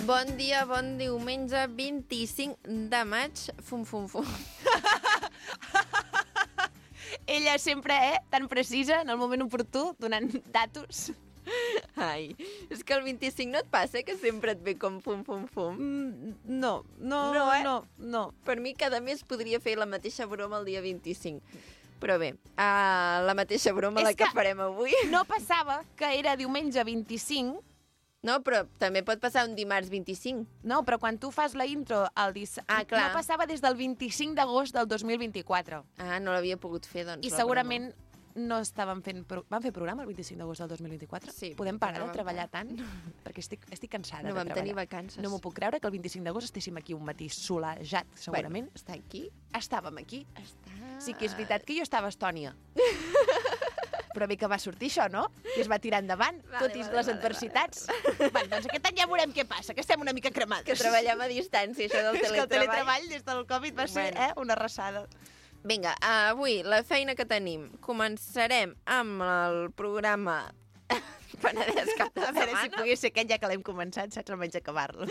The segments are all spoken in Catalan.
Bon dia, bon diumenge, 25 de maig. Fum, fum, fum. Ella sempre, tan precisa, en el moment oportú, donant datos. Ai, és que el 25 no et passa que sempre et ve com fum, fum, fum? No. Per mi cada mes podria fer la mateixa broma el dia 25. Però bé, la mateixa broma la que farem avui. No passava que era diumenge 25. No, però també pot passar un dimarts 25. No, però quan tu fas la intro el clar. no passava des del 25 d'agost del 2024. No l'havia pogut fer, doncs. I segurament no estàvem fent... Van fer programa el 25 d'agost del 2024? Sí. Podem parar de treballar tant? Perquè estic cansada de treballar. No vam tenir vacances. No m'ho puc creure que el 25 d'agost estéssim aquí un matí solejat, segurament. Bueno, està aquí. Estàvem aquí. Sí que és veritat que jo estava a Estònia. Però bé que va sortir això, no? I es va tirar endavant, tot i les adversitats. Bueno, doncs aquest any ja veurem què passa, que estem una mica cremades. Que treballem a distància, això del teletreball. És que el teletreball des del Covid va ser una arrasada. Vinga, avui la feina que tenim. Començarem amb el programa Penedès cap de setmana. A veure si pogués ser aquest ja que l'hem començat, saps, almenys acabar-lo.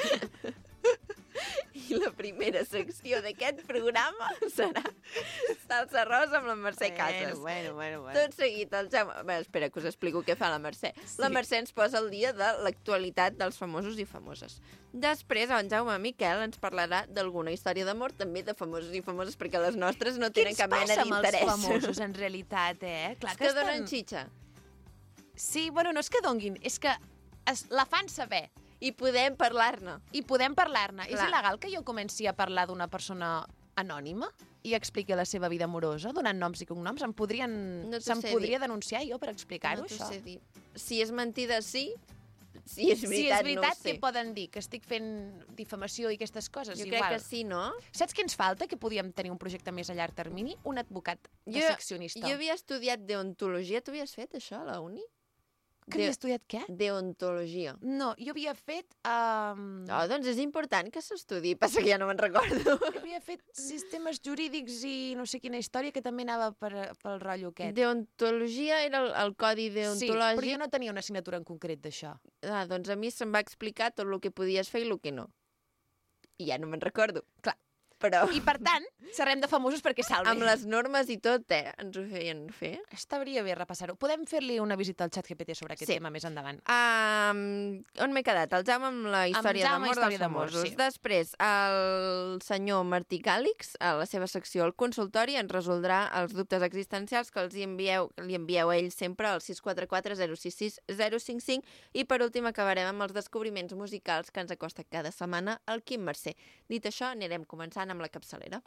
I la primera secció d'aquest programa serà salsa rosa amb la Mercè Casas. Bueno. Tot seguit, el Jaume... Bé, espera, que us explico què fa la Mercè. Sí. La Mercè ens posa al dia de l'actualitat dels famosos i famoses. Després, en Jaume Miquel ens parlarà d'alguna història d'amor, també de famosos i famoses, perquè les nostres no tenen cap mena d'interès. Què ens passa amb els famosos, en realitat, Clar que donen xitxa. Sí, bueno, no és que donguin, és que la fan saber. I podem parlar-ne. És il·legal que jo comenci a parlar d'una persona anònima i expliqui la seva vida amorosa, donant noms i cognoms? Se'm podria denunciar jo per explicar-ho, això? No t'ho sé dir. Si és mentida, sí. Si és veritat, no ho sé. Què poden dir? Que estic fent difamació i aquestes coses? Jo crec que sí, no? Saps què ens falta? Que podíem tenir un projecte més a llarg termini? Un advocat de seccionista. Jo havia estudiat deontologia. Tu havies fet això a la uni? Que havia estudiat què? Deontologia. No, jo havia fet... doncs és important que s'estudi. Passa que ja no me'n recordo. Jo havia fet sistemes jurídics i no sé quina història que també anava pel rotllo aquest. Deontologia era el codi deontològic. Sí, però jo no tenia una assignatura en concret d'això. Doncs a mi se'm va explicar tot el que podies fer i el que no. I ja no me'n recordo. Clar. Però... I, per tant, serem de famosos perquè salvi. Amb les normes i tot, ens ho feien fer. Estaria bé repassar-ho. Podem fer-li una visita al ChatGPT sobre aquest tema més endavant. On m'he quedat? El Jaume amb la història d'amor dels famosos. Sí. Després, el senyor Martí Càlix, a la seva secció al consultori, ens resoldrà els dubtes existencials que li envieu a ell sempre al 644 066 055 i per últim acabarem amb els descobriments musicals que ens acosta cada setmana el Quim Mercè. Dit això, anirem començant amb la capçalera.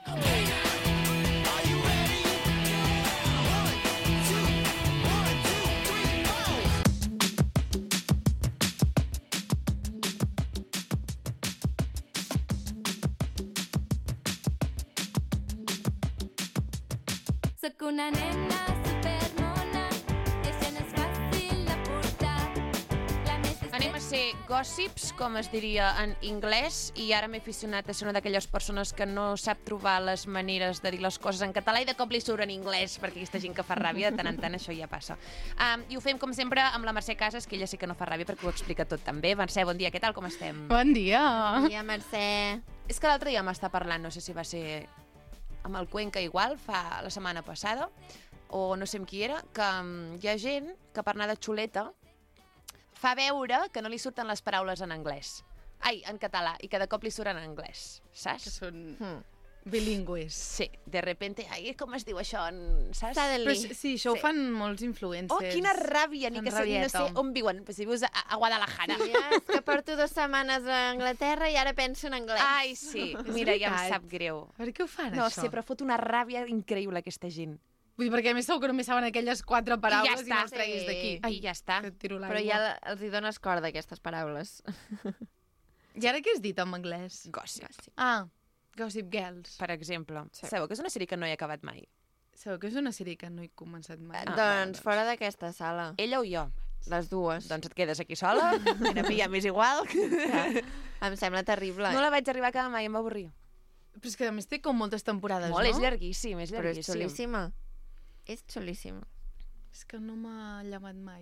Soc una nena supermona, això no és fàcil de portar. Anem a ser gossips, com es diria en anglès, i ara m'he aficionat a ser una d'aquelles persones que no sap trobar les maneres de dir les coses en català i de cop li surt en anglès, perquè aquesta gent que fa ràbia, de tant en tant això ja passa. I ho fem, com sempre, amb la Mercè Casas, que ella sí que no fa ràbia perquè ho explica tot també. Mercè, bon dia, què tal, com estem? Bon dia! Bon dia, Mercè. És que l'altre dia m'està parlant, no sé si va ser amb el Cuenca igual, la setmana passada, o no sé amb qui era, que hi ha gent que per anar de xuleta fa veure que no li surten les paraules en anglès. En català, i que de cop li surten en anglès, saps? Que són bilingües. Sí, de repente, com es diu això, saps? Però sí, això ho fan molts influencers. Oh, quina ràbia, ni que no sé on viuen, si vius a Guadalajara. Sí, és que porto 2 setmanes a Anglaterra i ara penso en anglès. Ai, sí, mira, ja em sap greu. Per què ho fan, no això? sé, però fot una ràbia increïble aquesta gent. Vull dir, perquè a més segur que només saben aquelles 4 paraules i no els treguis d'aquí. I ja està. Però ja els hi dones corda, aquestes paraules. I ara què has dit en anglès? Gossip. Gossip Girls. Per exemple. Sabeu que és una sèrie que no he acabat mai? Sabeu que és una sèrie que no he començat mai? Doncs fora d'aquesta sala. Ella o jo? Les dues. Doncs et quedes aquí sola, a mi ja m'és igual. Em sembla terrible. No la vaig arribar a acabar mai, em va avorrir. Però és que a més té com moltes temporades, molt, no? És llarguíssim, Però és xulíssima. És xulíssima. És que no m'ha llamat mai.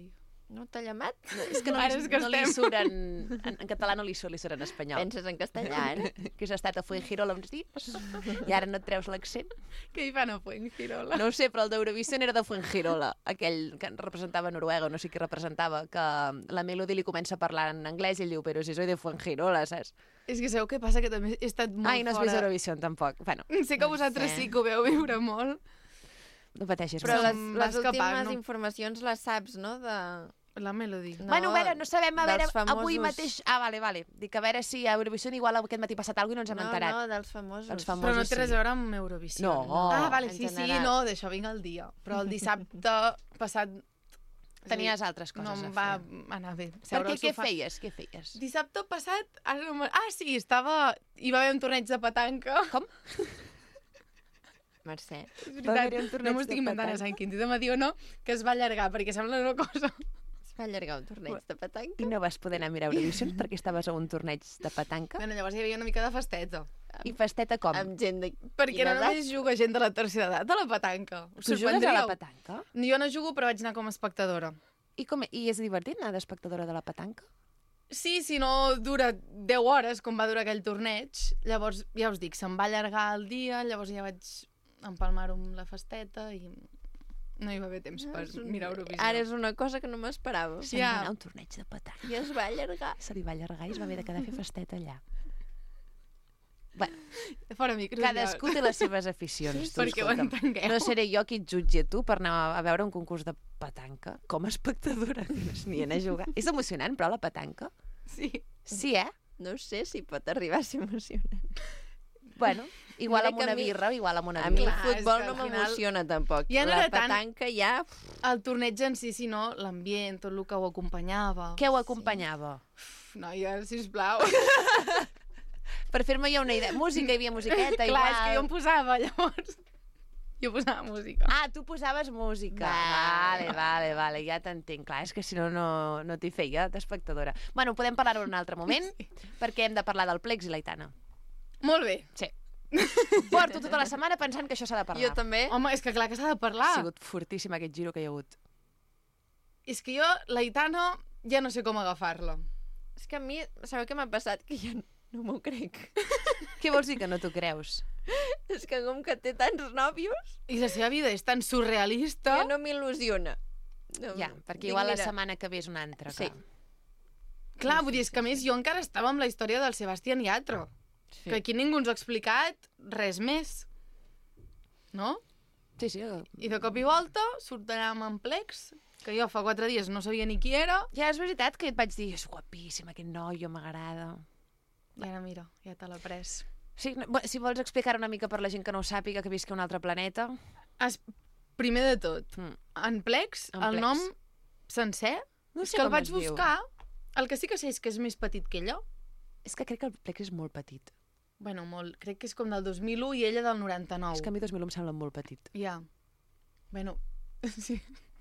No t'ha llamat? És que no li suren... En català no li surt, li surt en espanyol. Penses en castellà, ara? Que has estat a Fuengirola uns dies i ara no et treus l'accent. Què hi fan a Fuengirola? No ho sé, però el d'Eurovision era de Fuengirola, aquell que representava Noruega, no sé qui representava, que la Melody li comença a parlar en anglès i ell diu, però si soy de Fuengirola, saps? És que sabeu què passa? Que també he estat molt no has fora... vist Eurovision, tampoc. Bueno, sé que vosaltres sí que ho veu viure molt. no pateixis. Però no. les últimes informacions les saps, no? La Melody. No, bueno, a veure, no sabem, a veure, famosos... avui mateix... Ah, vale. Dic, a veure si a Eurovision igual aquest matí ha passat alguna cosa i no ens hem enterat. No, dels famosos. Però no té res a veure amb Eurovision. No. Ah, vale, sí, no, d'això vinc al dia. Però el dissabte passat... Tenies altres coses a fer. No em va anar bé. Per què feies? Dissabte passat... sí, estava... Hi va haver un torneig de petanca. Com? Mercè. És veritat, no m'ho estic inventant a Sant Quintí de Medió, no, que es va allargar, perquè sembla una cosa... Es va allargar un torneig de petanca? I no vas poder anar a mirar Eurovision perquè estaves a un torneig de petanca? Bueno, llavors hi havia una mica de festeta. I festeta com? Amb gent de... Perquè no només juga gent de la tercera edat a la petanca. Tu jugues a la petanca? Jo no jugo, però vaig anar com a espectadora. I és divertit anar d'espectadora de la petanca? Sí, si no dura 10 hores, com va durar aquell torneig, llavors, ja us dic, se'm va allargar el dia, llavors ja vaig empalmar-ho amb la festeta i no hi va haver temps per mirar Eurovisió. Ara és una cosa que no m'esperava. Se'n va anar a un torneig de petanca. I es va allargar. Se li va allargar i es va haver de quedar a fer festeta allà. Bueno, fora micros, cadascú té les seves aficions. Sí, perquè ho entengueu. No seré jo qui et jutgi a tu per anar a veure un concurs de petanca com a espectadora. Ni anar a jugar. És emocionant, però, la petanca? Sí. Sí, No sé si pot arribar a ser emocionant. Bueno, igual amb una birra, igual amb una birra. A mi el futbol no m'emociona tampoc. Ja no la era tant petanca ja... el torneig en si, sinó l'ambient, tot el que ho acompanyava. Què ho acompanyava? Noia, sisplau. Per fer-me ja una idea. Música, hi havia musiqueta, igual. Clar, és que jo em posava, llavors. Jo posava música. Ah, tu posaves música. Vale, ja t'entenc. Clar, és que si no, no t'hi feia d'espectadora. Bueno, podem parlar-ho en un altre moment, perquè hem de parlar del Plex i l'Aitana. Molt bé. Sí. Porto tota la setmana pensant que això s'ha de parlar. Jo també. Home, és que clar que s'ha de parlar. Ha sigut fortíssim aquest giro que hi ha hagut. És que jo, l'Aitana, ja no sé com agafar-la. És que a mi, sabeu què m'ha passat? Que jo no m'ho crec. Què vols dir que no t'ho creus? És que com que té tants nòvios... I la seva vida és tan surrealista... Ja no m'il·lusiona. No, ja, perquè igual la setmana que ve és una altra. Sí. Clar, vull dir, és que a més jo encara estava amb la història del Sebastián Yatra. Sí. Que aquí ningú ens ha explicat res més. No? Sí. I de cop i volta surt allà amb en Plex, que jo fa 4 dies no sabia ni qui era. Ja és veritat que et vaig dir, és guapíssim aquest noi, m'agrada. I ara mira, ja te l'ha pres. Sí, si vols explicar una mica per la gent que no ho sàpiga, que visqui a un altre planeta. Primer de tot, en Plex, el nom sencer, no sé que el vaig buscar, el que sí que sé és que és més petit que ella. És que crec que el Plex és molt petit. Bueno, molt. Crec que és com del 2001 i ella del 99. És que a mi 2001 em sembla molt petit. Ja. Bueno, sí.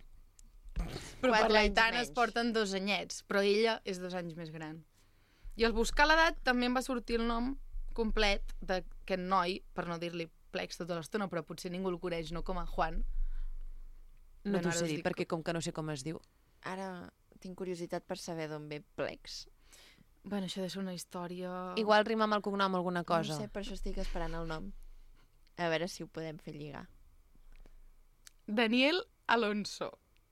Però per l'Aitana es porten 2 anyets, però ella és 2 anys més gran. I al buscar l'edat també em va sortir el nom complet d'aquest noi, per no dir-li Plex tota l'estona, però potser ningú el coneix, no com a Juan. No t'ho sé dir, perquè com que no sé com es diu. Ara tinc curiositat per saber d'on ve Plex. Bueno, això ha de ser una història... Igual rima amb el cognom alguna cosa. No sé, per això estic esperant el nom. A veure si ho podem fer lligar. Daniel Alonso.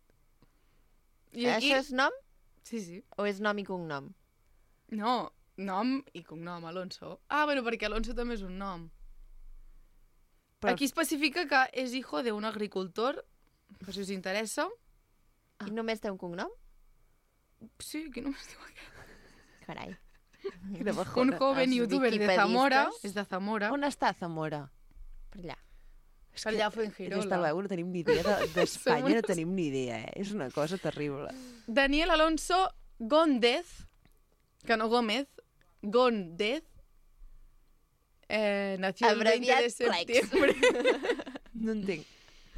I aquí... Això és nom? Sí. O és nom i cognom? No, nom i cognom, Alonso. Ah, bueno, perquè Alonso també és un nom. Però... Aquí especifica que és hijo de un agricultor, per si us interessa. I només té un cognom? Sí, aquí només diu aquest. Carai. Un joven youtuber de Zamora. És de Zamora. On està Zamora? Per allà. Per allà a Fuengirola. Des del veu no tenim ni idea d'Espanya, no tenim ni idea, És una cosa terrible. Daniel Alonso Góndez, que no Gómez, Góndez, nació el 20 de septiembre. No entenc.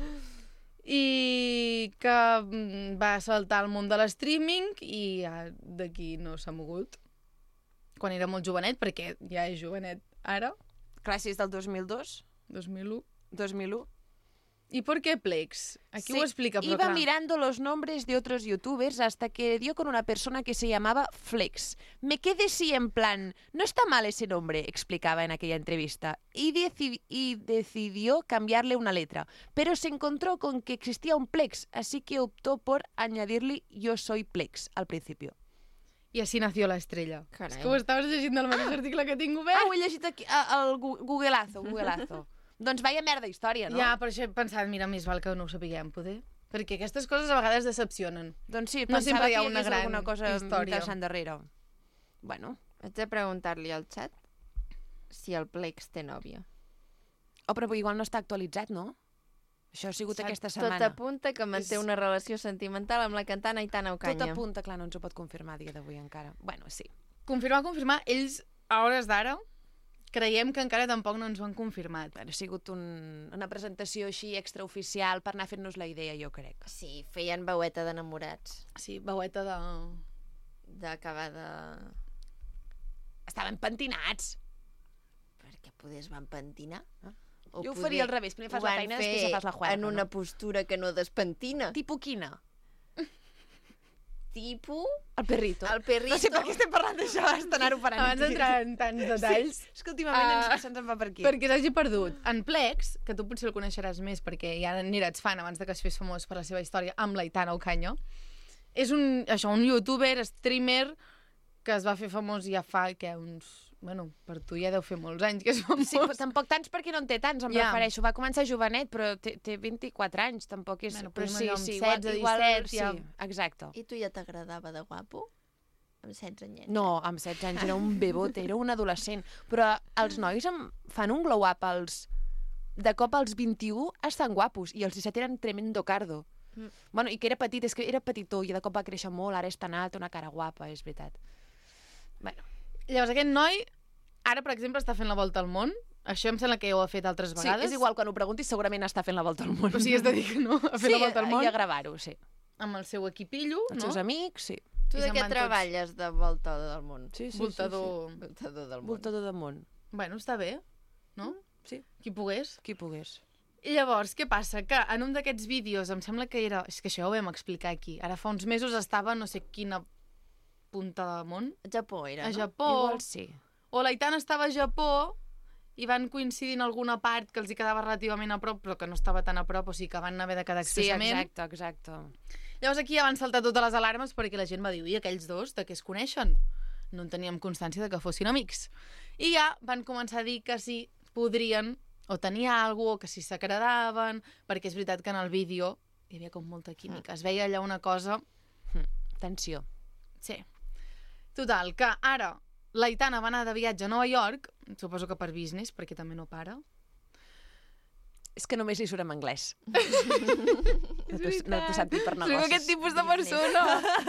I que va saltar al món de l'streaming i d'aquí no s'ha mogut. Quan era molt jovenet, perquè ja és jovenet ara. Clar, si és del 2002. 2001. 2001. ¿Y por qué Plex? Aquí ho explica, però iba clar. mirando los nombres de otros youtubers hasta que dio con una persona que se llamaba Flex. Me quedé así en plan, no está mal ese nombre, explicaba en aquella entrevista, y decidió cambiarle una letra, pero se encontró con que existía un Plex, así que optó por añadirle yo soy Plex al principio. I així nació l'estrella. Carai. És que ho estaves llegint del mateix article que tinc obert. Ho he llegit aquí, al Googleazo. Doncs vaya merda història, no? Ja, per això he pensat, mira, més val que no ho sapiguem, poder. Perquè aquestes coses a vegades decepcionen. Doncs sí, No pensava sempre hi ha que hi una hagués gran alguna cosa història. interessant darrere. Bueno, Haig de preguntar-li al xat si el Plex té nòvia. però igual no està actualitzat, no? Això ha sigut aquesta Tot setmana. apunta que manté una relació sentimental amb la cantant Aitana Tot Ocaña. apunta, clar, no ens ho pot confirmar a dia d'avui encara. Bueno, sí. Confirmar, ells, a hores d'ara, creiem que encara tampoc no ens ho han confirmat. Ha sigut una presentació així extraoficial per anar fent-nos la idea, jo crec. Sí, feien veueta d'enamorats. Sí, veueta de... D'acabar de... Estaven pentinats. Perquè poder es van pentinar. O Jo ho poder faria al revés. Primer fas ho la van feina, fer després ja fas la juerga, en una no? postura que no despentina. Tipus quina? Tipus... El perrito. El perrito. No sé per què estem parlant d'això, hasta anar-ho parant. Abans d'entrar en tants detalls... Sí, és que últimament se'ns en va per aquí. Perquè s'hagi perdut. En Plex, que tu potser el coneixeràs més perquè ja n'eres fan abans de que es fes famós per la seva història amb l'Aitana Ocaña, és un youtuber, streamer, que es va fer famós ja fa, uns... Bueno, per tu ja deu fer molts anys que és famós. Sí, però tampoc tants perquè no en té tants, em refereixo. Va començar jovenet, però té 24 anys, tampoc és... Bueno, però podem sí, anar amb sí, 16, igual, 17, ja. sí, exacte. I tu ja t'agradava de guapo? Amb 16 anyets. No, amb 16 anys era un bebot, era un adolescent. Però els nois em fan un glow-up de cop als 21 estan guapos, i els 17 eren tremendo cardo. Bueno, i que era petit, és que era petitó, i de cop va créixer molt, ara és tan alt, una cara guapa, és veritat. Bueno. Llavors, aquest noi, ara, per exemple, està fent la volta al món. Això em sembla que ja ho ha fet altres vegades. Sí, és igual, quan ho preguntis segurament està fent la volta al món. O sigui, has de dir que no, ha fet la volta al món. Sí, i a gravar-ho, sí. Amb el seu equipillo, Els no? seus amics, sí. Tu I de se'n què van tots. treballes de volta del món? Sí, sí, Voltador. Voltador del món. Voltador de món. Bueno, està bé, no? Sí. Qui pogués. Qui pogués. I llavors, què passa? Que en un d'aquests vídeos, em sembla que era... És que això ja ho vam explicar aquí. Ara fa uns mesos estava no sé quina punta del món. A Japó era, A no? Japó. Igual sí. O l'Aitana estava a Japó i van coincidir en alguna part que els hi quedava relativament a prop, però que no estava tan a prop, o sigui que van haver de quedar Sí, expressament. exacte. Llavors aquí ja van saltar totes les alarmes perquè la gent va dir, i aquells dos, de què es coneixen? No en teníem constància de que fossin amics. I ja van començar a dir que sí, podrien, o tenia alguna cosa, o que si s'agradaven, perquè és veritat que en el vídeo hi havia com molta química. Es veia allà una cosa... Tensió. Sí. Total, que ara l'Aitana va anar de viatge a Nova York, suposo que per business, perquè també no para. És que només li surt en anglès. No t'ho sap dir per negocis. Soc aquest tipus de persona.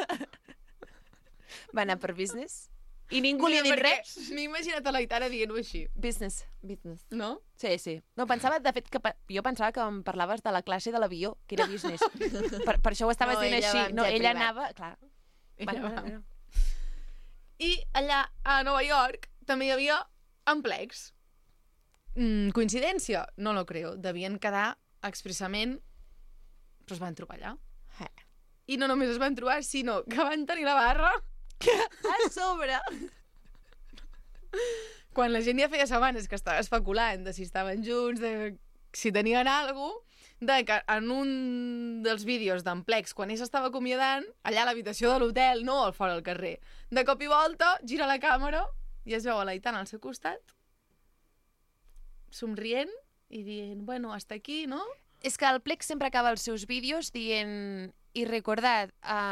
Va anar per business i ningú li ha dit res. M'he imaginat a l'Aitana dient-ho així. Business. Business. No? Sí, sí. No, pensava, de fet, jo pensava que em parlaves de la classe de l'avió, que era business. Per això ho estaves No, dient ella així. va amb No, jet ella privat. anava... Clar. Bueno. I allà a Nova York també hi havia Amplex. Coincidència? No lo creo. Devien quedar expressament, però es van trobar allà. I no només es van trobar, sinó que van tenir la barra A sobre. quan la gent ja feia setmanes que estava especulant de si estaven junts, de si tenien alguna cosa, de que en un dels vídeos d'Amplex, quan ell s'estava acomiadant, allà a l'habitació de l'hotel, no al fora al carrer, de cop i volta, gira la càmera i es veu a l'Aitana al seu costat, somrient i dient, bueno, hasta aquí, no? És que el Plex sempre acaba els seus vídeos dient, y recordad,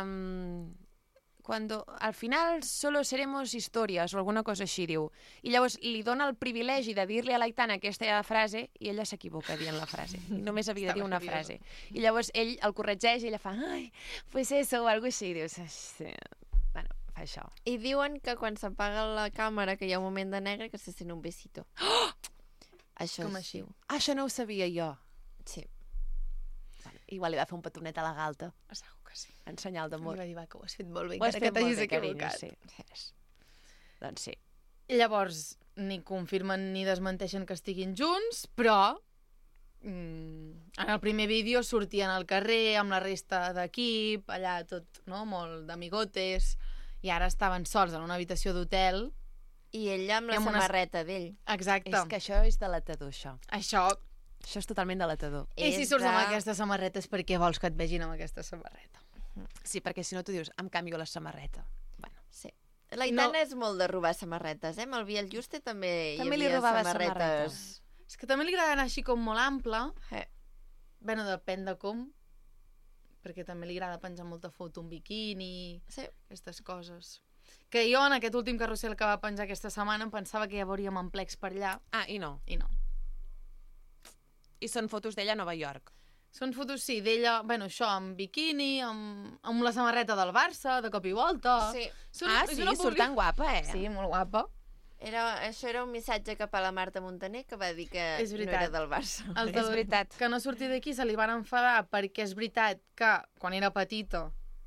cuando al final solo seremos historias, o alguna cosa així, diu. I llavors li dona el privilegi de dir-li a l'Aitana aquesta frase i ella s'equivoca dient la frase. I només havia de dir una frase. I llavors ell el corregeix i ella fa, ai, pues eso, o alguna cosa així. Dius, sí. Bueno, fa això. I diuen que quan s'apaga la càmera, que hi ha un moment de negre, que se sent un besito. Oh! Això Com es així? diu. Això no ho sabia jo. Sí. Bueno, igual li va fer un petonet a la galta, Segur que sí. en senyal I d'amor. va dir, va, que ho has fet molt bé, Ho has encara que fet molt t'hagis bé, carinyo, equivocat. sí. Doncs sí. Llavors, ni confirmen ni desmenteixen que estiguin junts, però en el primer vídeo sortien al carrer amb la resta d'equip, allà tot, no?, molt d'amigotes, i ara estaven sols en una habitació d'hotel. I ella amb la samarreta d'ell. Exacte. És que això és delatador, això. Això Això és totalment delatador. I si surts amb aquesta samarreta és perquè vols que et vegin amb aquesta samarreta. Sí, perquè si no tu dius, em canvio la samarreta. Bueno. Sí. La Aitana és molt de robar samarretes, Amb el Biel Juste també hi li havia robava samarretes. És que també li agrada anar així com molt ample. Bueno, depèn de com, perquè també li agrada penjar molta foto, un biquini, aquestes coses. Que jo en aquest últim carrusel que va penjar aquesta setmana em pensava que ja veuríem en plecs per allà. I no. I no. I són fotos d'ella a Nova York. Són fotos, sí, d'ella, això, amb biquini, amb la samarreta del Barça, de cop i volta. Sí. Surt tan guapa, Sí, molt guapa. Això era un missatge cap a la Marta Montaner, que va dir que no era del Barça. És veritat. Que no sortia d'aquí se li van enfadar perquè és veritat que quan era petita,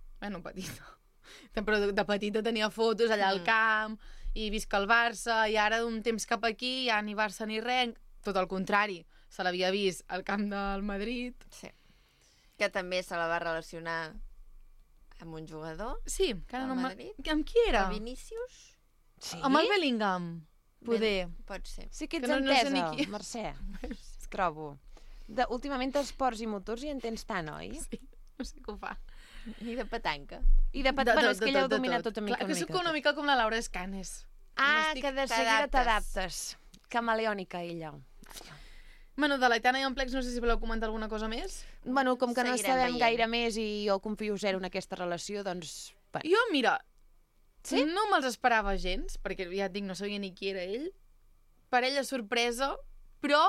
però de petita tenia fotos allà al camp i visca el Barça, i ara d'un temps cap aquí ja ni Barça ni res, tot el contrari, se l'havia vist al camp del Madrid. Sí. Que també se la va relacionar amb un jugador. Sí, que del Madrid. Amb qui era? El Vinícius. Sí? Amb el Bellingham, poder. Pot ser. Sí que ets no sé entesa, ni qui. Mercè. Es trobo. Últimament esports i motors hi entens tant, oi? Sí, no sé què ho fa. I de petanca. I de és que ella ho domina tot Clar, que soc una mica com la Laura Escanes. Que de seguida t'adaptes. Camaleònica, ella. Bueno, de l'Aitana i en Plex no sé si voleu comentar alguna cosa més. Bueno, com que no Seguirem sabem veient. gaire més i jo confio zero en aquesta relació, doncs... Bueno. Jo, mira, Sí? no me'ls esperava gens, perquè ja et dic, no sabia ni qui era ell. Per ella sorpresa, però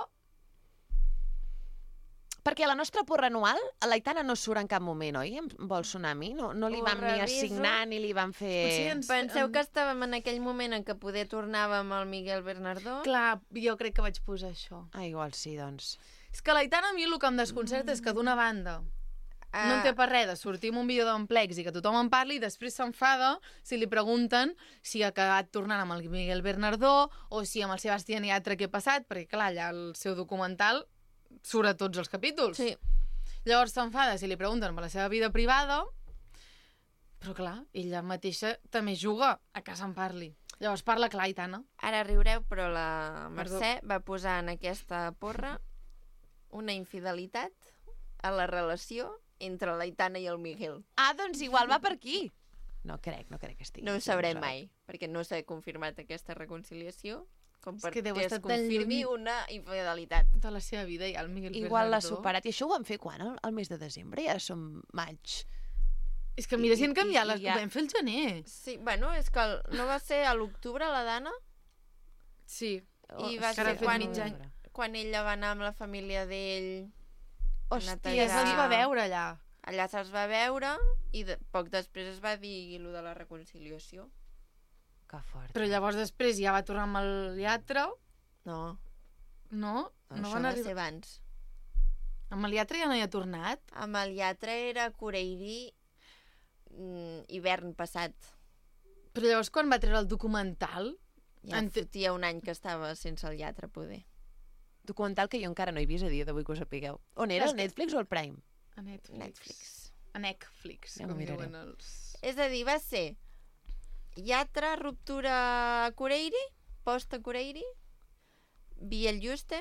Perquè a la nostra porra anual, a l'Aitana no surt en cap moment, oi? Em vol sonar a mi? No li Ho vam ni reviso. assignar ni li vam fer... Potser Penseu que estàvem en aquell moment en què poder tornàvem amb el Miguel Bernardó? clar, jo crec que vaig posar això. Igual sí, doncs. És que l'Aitana a mi el que em desconcerta és que d'una banda no en té per res de sortir amb un vídeo d'en Plex i que tothom en parli, i després s'enfada si li pregunten si ha acabat tornant amb el Miguel Bernardó o si amb el Sebastián Yatra què ha passat, perquè clar, allà el seu documental surt a tots els capítols. Sí. Llavors s'enfada si li pregunten per la seva vida privada, però clar, ella mateixa també juga a que se'n parli. Llavors parla clar, Aitana. Ara riureu, però la Mercè va posar en aquesta porra una infidelitat a la relació entre l'Aitana i el Miguel. Doncs igual va per aquí. No crec que estigui. No ho sabrem mai, perquè no s'ha confirmat aquesta reconciliació, com És que deu perquè es estar tan confirmi lluny. una infidelitat. De la seva vida i el Miguel Igual l'ha Bernardó. superat. I això ho vam fer quan? El mes de desembre? Ja som maig. És que mira, si han canviat les... ja- Ho vam fer el gener. Sí, bueno, és que no va ser a l'octubre la Dana? Sí. I va que ara ser ha fet quan, mig any. quan ella va anar amb la família d'ell. Hòstia, Ja se'ls va veure allà. Allà se'ls va veure i poc després es va dir lo de la reconciliació. Que fort. Però llavors després ja va tornar amb el Yatra. No, No? No això van va arribar... ser abans. Amb el Yatra ja no hi ha tornat? Amb el Yatra era Coreirí hivern passat. Però llavors quan va treure el documental... Ja fotia un any que estava sense el Yatra, poder. Documental que jo encara no he vist a dia d'avui, que ho sapigueu. On era, al Netflix o al Prime? A Netflix. Netflix. A Netflix, Ja ho com miraré. diuen els... És a dir, va ser Yatra, ruptura a Coreirí, post a Coreirí, Biel Juste,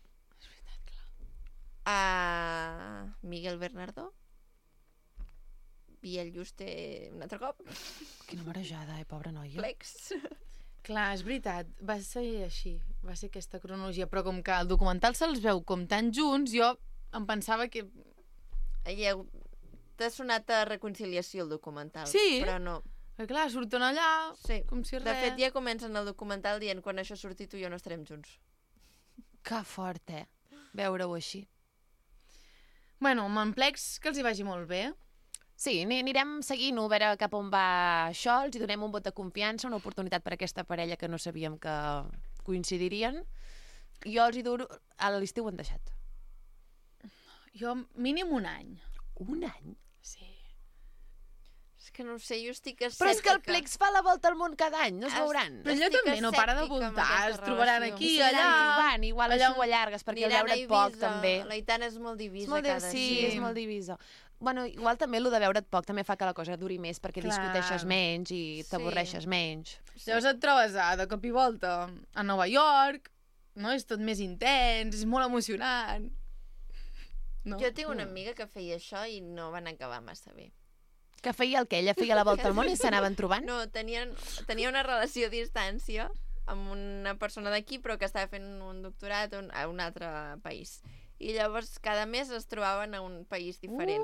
a Miguel Bernardó, Biel Juste un altre cop, Quina marejada, pobra noia. Plex. Clar, és veritat, va ser així, va ser aquesta cronologia, però com que el documental se'ls veu com tan junts, jo em pensava que... T'ha sonat a reconciliació el documental, Sí? però no. Que clar, surten allà, Sí. com si res... De fet, ja comencen el documental dient quan això surti tu i jo no estarem junts. Que fort, veure-ho així. Bueno, amb en Plex, que els hi vagi molt bé. Sí, anirem seguint-ho, a veure cap on va això, els hi donem un vot de confiança, una oportunitat per a aquesta parella que no sabíem que coincidirien. Jo els hi duro... A l'estiu ho han deixat. Jo, mínim un any. Un any? Sí. És que no ho sé, jo estic escèptica. Però és que el Plex fa la volta al món cada any, no es veuran. Però ella també no para de voltar, es trobaran aquí, allà... Trobant, igual allà ho allargues, perquè el veure't poc, també. L'Aitana és molt divisa Sí, és molt divisa. Bueno, igual també el de veure't poc també fa que la cosa duri més, perquè discuteixes menys i t'avorreixes menys. Llavors et trobes de cop i volta a Nova York, no? És tot més intens, és molt emocionant. No? Jo tinc una amiga que feia això i no van acabar massa bé. Que feia el què? Ella feia la volta al món i s'anaven trobant? No, tenia una relació a distància amb una persona d'aquí, però que estava fent un doctorat a un altre país. I llavors cada mes es trobaven a un país diferent.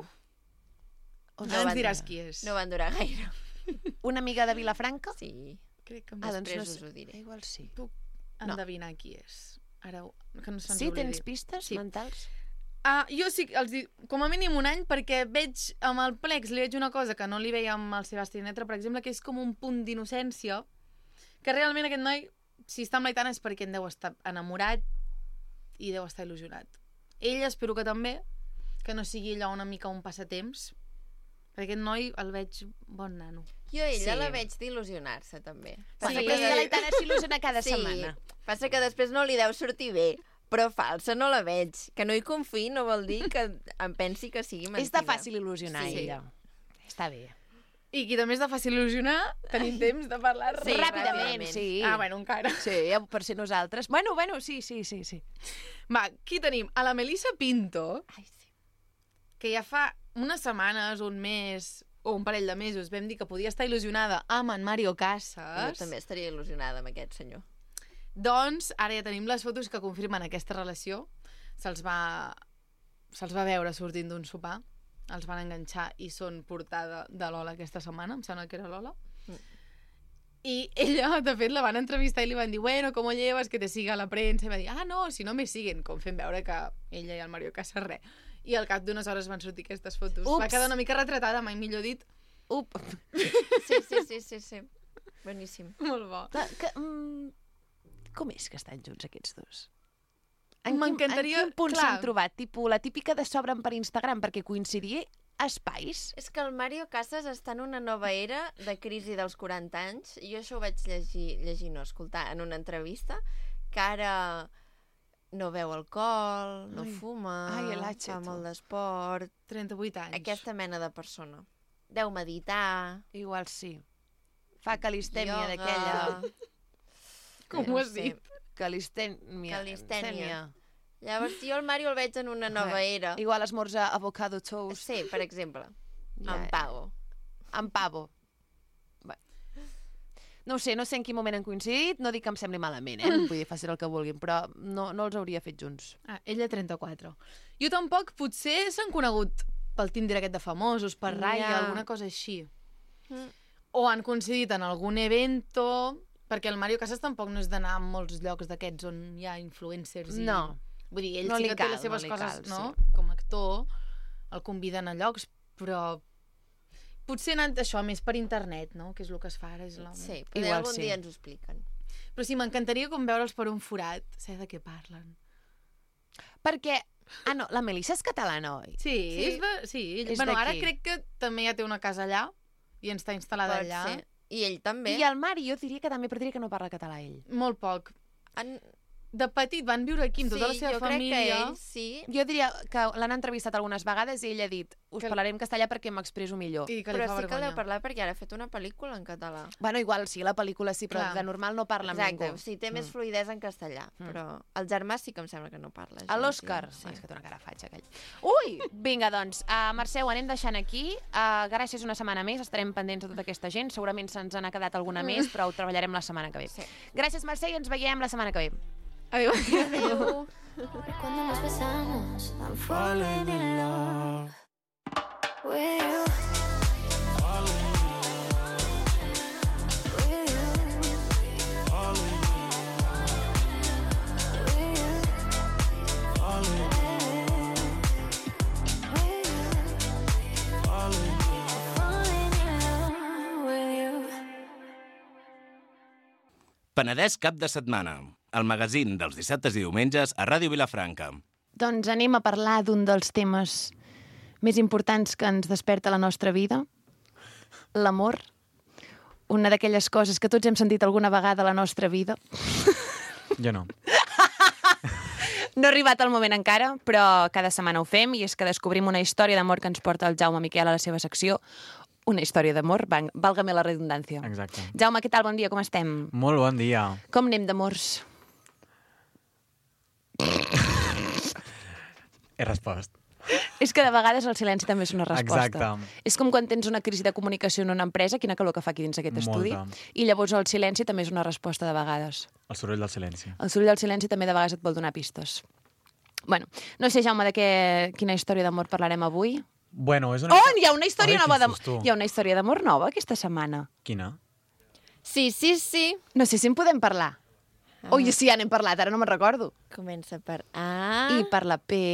No ens diràs qui és. No van durar gaire. Una amiga de Vilafranca? Sí. Crec que després us ho diré. Igual sí. Puc endevinar qui és. Ara, que no sí, tens pistes mentals? Jo sí, com a mínim un any, perquè veig amb el Plex, li veig una cosa que no li veia amb el Sebastián Yatra, per exemple, que és com un punt d'innocència, que realment aquest noi, si està amb l'Aitana és perquè en deu estar enamorat i deu estar il·lusionat. Ella espero que també, que no sigui allò una mica un passatemps, perquè aquest noi el veig bon nano. Jo ella la veig d'il·lusionar-se, també. Però és que l'Aitana s'il·lusiona cada setmana. Passa que després no li deu sortir bé. Però falsa no la veig. Que no hi confiï no vol dir que em pensi que sigui mentida. És de fàcil il·lusionar, ella. Està bé. I qui també és de fàcil il·lusionar, tenim temps de parlar ràpidament. Sí. Bueno, encara. Sí, per ser nosaltres. Bueno, sí. Va, aquí tenim a la Melissa Pinto, que ja fa unes setmanes, un mes o un parell de mesos vam dir que podia estar il·lusionada amb en Mario Casas. Jo també estaria il·lusionada amb aquest senyor. Doncs ara ja tenim les fotos que confirmen aquesta relació. Se'ls va veure sortint d'un sopar, els van enganxar i són portada de Lola aquesta setmana, em sembla que era Lola. I ella, de fet, la van entrevistar i li van dir, bueno, ¿cómo llevas? Que te siga la premsa. I va dir, no, si no me siguen, com fent veure que ella i el Mario Casas res. I al cap d'unes hores van sortir aquestes fotos. Ups. Va quedar una mica retratada, mai millor dit. Sí. Boníssim. Molt bo. Com és que estan junts aquests dos? M'encantaria... En quin punt s'han trobat? La típica de s'obren per Instagram, perquè coincidir espais? És que el Mario Casas està en una nova era de crisi dels 40 anys. Jo això ho vaig escoltar en una entrevista, que ara no beu alcohol, no fuma, fa molt d'esport... 38 anys. Aquesta mena de persona. Deu meditar... Igual sí. Fa calistèmia d'aquella... Com ho has dit? Calistènia. Llavors, jo el Mario el veig en una nova era. Igual esmorza avocado toast. Sí, per exemple. Amb pavo. Amb pavo. No sé en quin moment han coincidit, no dic que em sembli malament, vull dir, facin el que vulguin, però no els hauria fet junts. Ella 34. Jo tampoc, potser s'han conegut pel Tinder aquest de famosos, per Raya, alguna cosa així. O han coincidit en algun evento... Perquè el Mario Casas tampoc no és d'anar a molts llocs d'aquests on hi ha influencers. No. Vull dir, ell sí que té les seves coses, no? Com a actor, el conviden a llocs, però potser anant això més per internet, no? Que és el que es fa ara. Sí, potser algun dia ens ho expliquen. Però sí, m'encantaria com veure'ls per un forat, saber de què parlen. Perquè... no, la Melissa és catalana, oi? Sí. Bueno, ara crec que també ja té una casa allà i està instal·lada allà. Ser. I ell també. I el Mari, jo diria que també, però diria que no parla català ell. Molt poc. De petit van viure aquí amb tota la seva família. Sí, jo crec que ell sí. Jo diria que l'han entrevistat algunes vegades i ell ha dit parlarem castellà perquè m'expreso millor. Però sí que l'heu parlat perquè ara ha fet una pel·lícula en català. Bueno, igual sí, la pel·lícula sí, però de normal no parla amb ningú. Exacte, sí, té més fluïdesa en castellà, però el germà sí que em sembla que no parla. L'Òscar? És que té una cara fatxa, aquell. Ui! Vinga, doncs, Mercè, ho anem deixant aquí. Gràcies una setmana més, estarem pendents de tota aquesta gent. Segurament se'ns n'ha quedat alguna més, però ho treballarem la setmana que ve. Gràcies, Mercè, i ens veiem la setmana que ve. Adéu. Cuando nos besamos, I'm falling in love with you. Penedès cap de setmana, el magazín dels dissabtes i diumenges a Ràdio Vilafranca. Doncs anem a parlar d'un dels temes més importants que ens desperta la nostra vida. l'amor, una d'aquelles coses que tots hem sentit alguna vegada a la nostra vida. Jo no. No ha arribat el moment encara, però cada setmana ho fem, i és que descobrim una història d'amor que ens porta el Jaume Miquel a la seva secció. Una història d'amor, válgame la redundància. Exacte. Jaume, què tal? Bon dia, com estem? Molt bon dia. Com anem d'amors? He respost. És que de vegades el silenci també és una resposta. Exacte. És com quan tens una crisi de comunicació en una empresa, quina calor que fa aquí dins aquest estudi, i llavors el silenci també és una resposta de vegades. El soroll del silenci. El soroll del silenci també de vegades et vol donar pistes. Bueno, no sé, Jaume, de quina història d'amor parlarem avui? Bueno, és una... Oh, hi ha una història nova d'amor. susto. Hi ha una història d'amor nova aquesta setmana. Quina? Sí. No sé si en podem parlar. Ui, sí, ja n'hem parlat, ara no me'n recordo. Comença per A. I per la P...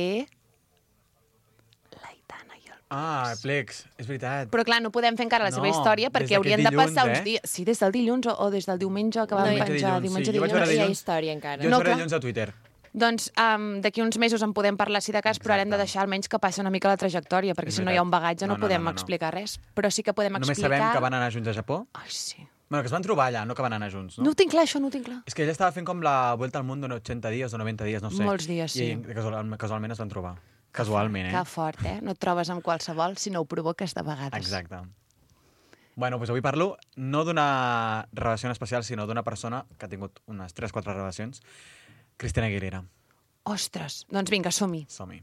l'Aitana i el... Ah, Plex, és veritat. Però clar, no podem fer encara la seva No, història des perquè haurien de d'aquest passar dilluns, uns dies... Sí, des del dilluns o des del diumenge que vam Diumenge, penjar. dilluns, Diumenge, sí, jo vaig dilluns. veure No hi ha dilluns. història encara. Jo No, vaig veure clar. dilluns a Twitter. Doncs d'aquí uns mesos en podem parlar si de cas, però haurem de deixar almenys que passi una mica la trajectòria, perquè És si no hi ha veritat. un bagatge no No, podem no. explicar res. Però sí que podem Només explicar... sabem que van anar junts a Japó. Ai, sí. Bueno, que es van trobar allà, no que van anar junts, no? No ho tinc clar, això no ho tinc clar. És que ella estava fent com la vuelta al món en 80 dies o 90 dies, no sé. Molts dies, sí. I casualment es van trobar. Casualment, Que fort, eh? No et trobes amb qualsevol si no ho provoques de vegades. Exacte. Bueno, doncs avui parlo no d'una relació en especial, sinó d'una persona que ha tingut unes 3-4 relacions, Cristina Aguilera. Ostres, doncs vinga, som-hi. Som-hi.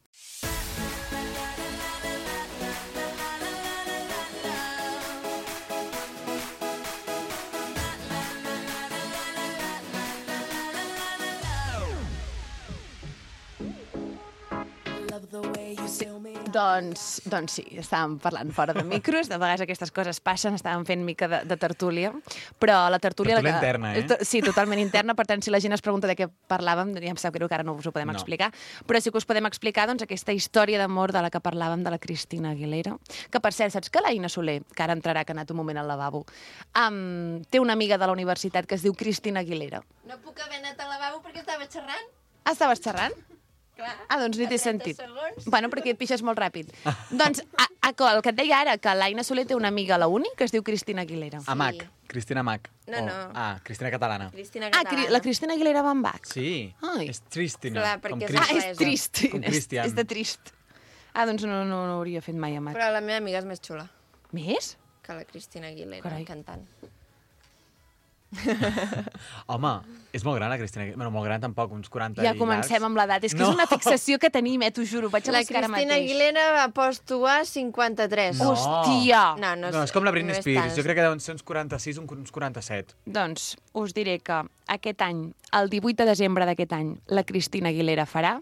Doncs sí, estàvem parlant fora de micros, de vegades aquestes coses passen, estàvem fent mica de tertúlia, però la tertúlia... Tertúlia interna, eh? Sí, totalment interna, per tant, si la gent es pregunta de què parlàvem, ja em sap greu que ara no us ho podem explicar, però sí que us podem explicar doncs, aquesta història d'amor de la que parlàvem, de la Cristina Aguilera, que per cert, saps que l'Aina Soler, que ara entrarà, que ha anat un moment al lavabo, té una amiga de la universitat que es diu Cristina Aguilera. No puc haver anat al lavabo perquè estava xerrant. Ah, estaves xerrant? Clar. Ah, doncs ni t'he 30 sentit. segons. Bueno, perquè et pixes molt ràpid. Doncs el que et deia ara, que l'Aina Soler té una amiga a la uni que es diu Cristina Aguilera. Sí. Amac, Cristina Amac. No, no. Ah, Cristina catalana. Cristina Ah, catalana. la Cristina Aguilera va amb H. Sí, Ai. és Tristina. Clar, perquè com és Crist- Ah, és anglesa. trist. Com Cristian. És de trist. Ah, doncs no hauria fet mai amb H. Però la meva amiga és més xula Més? que la Cristina Aguilera, Carai. cantant. Home, és molt gran la Cristina Aguilera. Bueno, molt gran tampoc, uns 40 Ja i comencem llargs. amb l'edat. És que No. és una fixació que tenim, t'ho juro. Vaig a La buscar ara Cristina mateix. Aguilera aposto a 53. No. Hòstia! No, és com la Britney no és Spears. tant. Jo crec que deuen ser uns 46, uns 47. Doncs us diré que aquest any, el 18 de desembre d'aquest any, la Cristina Aguilera farà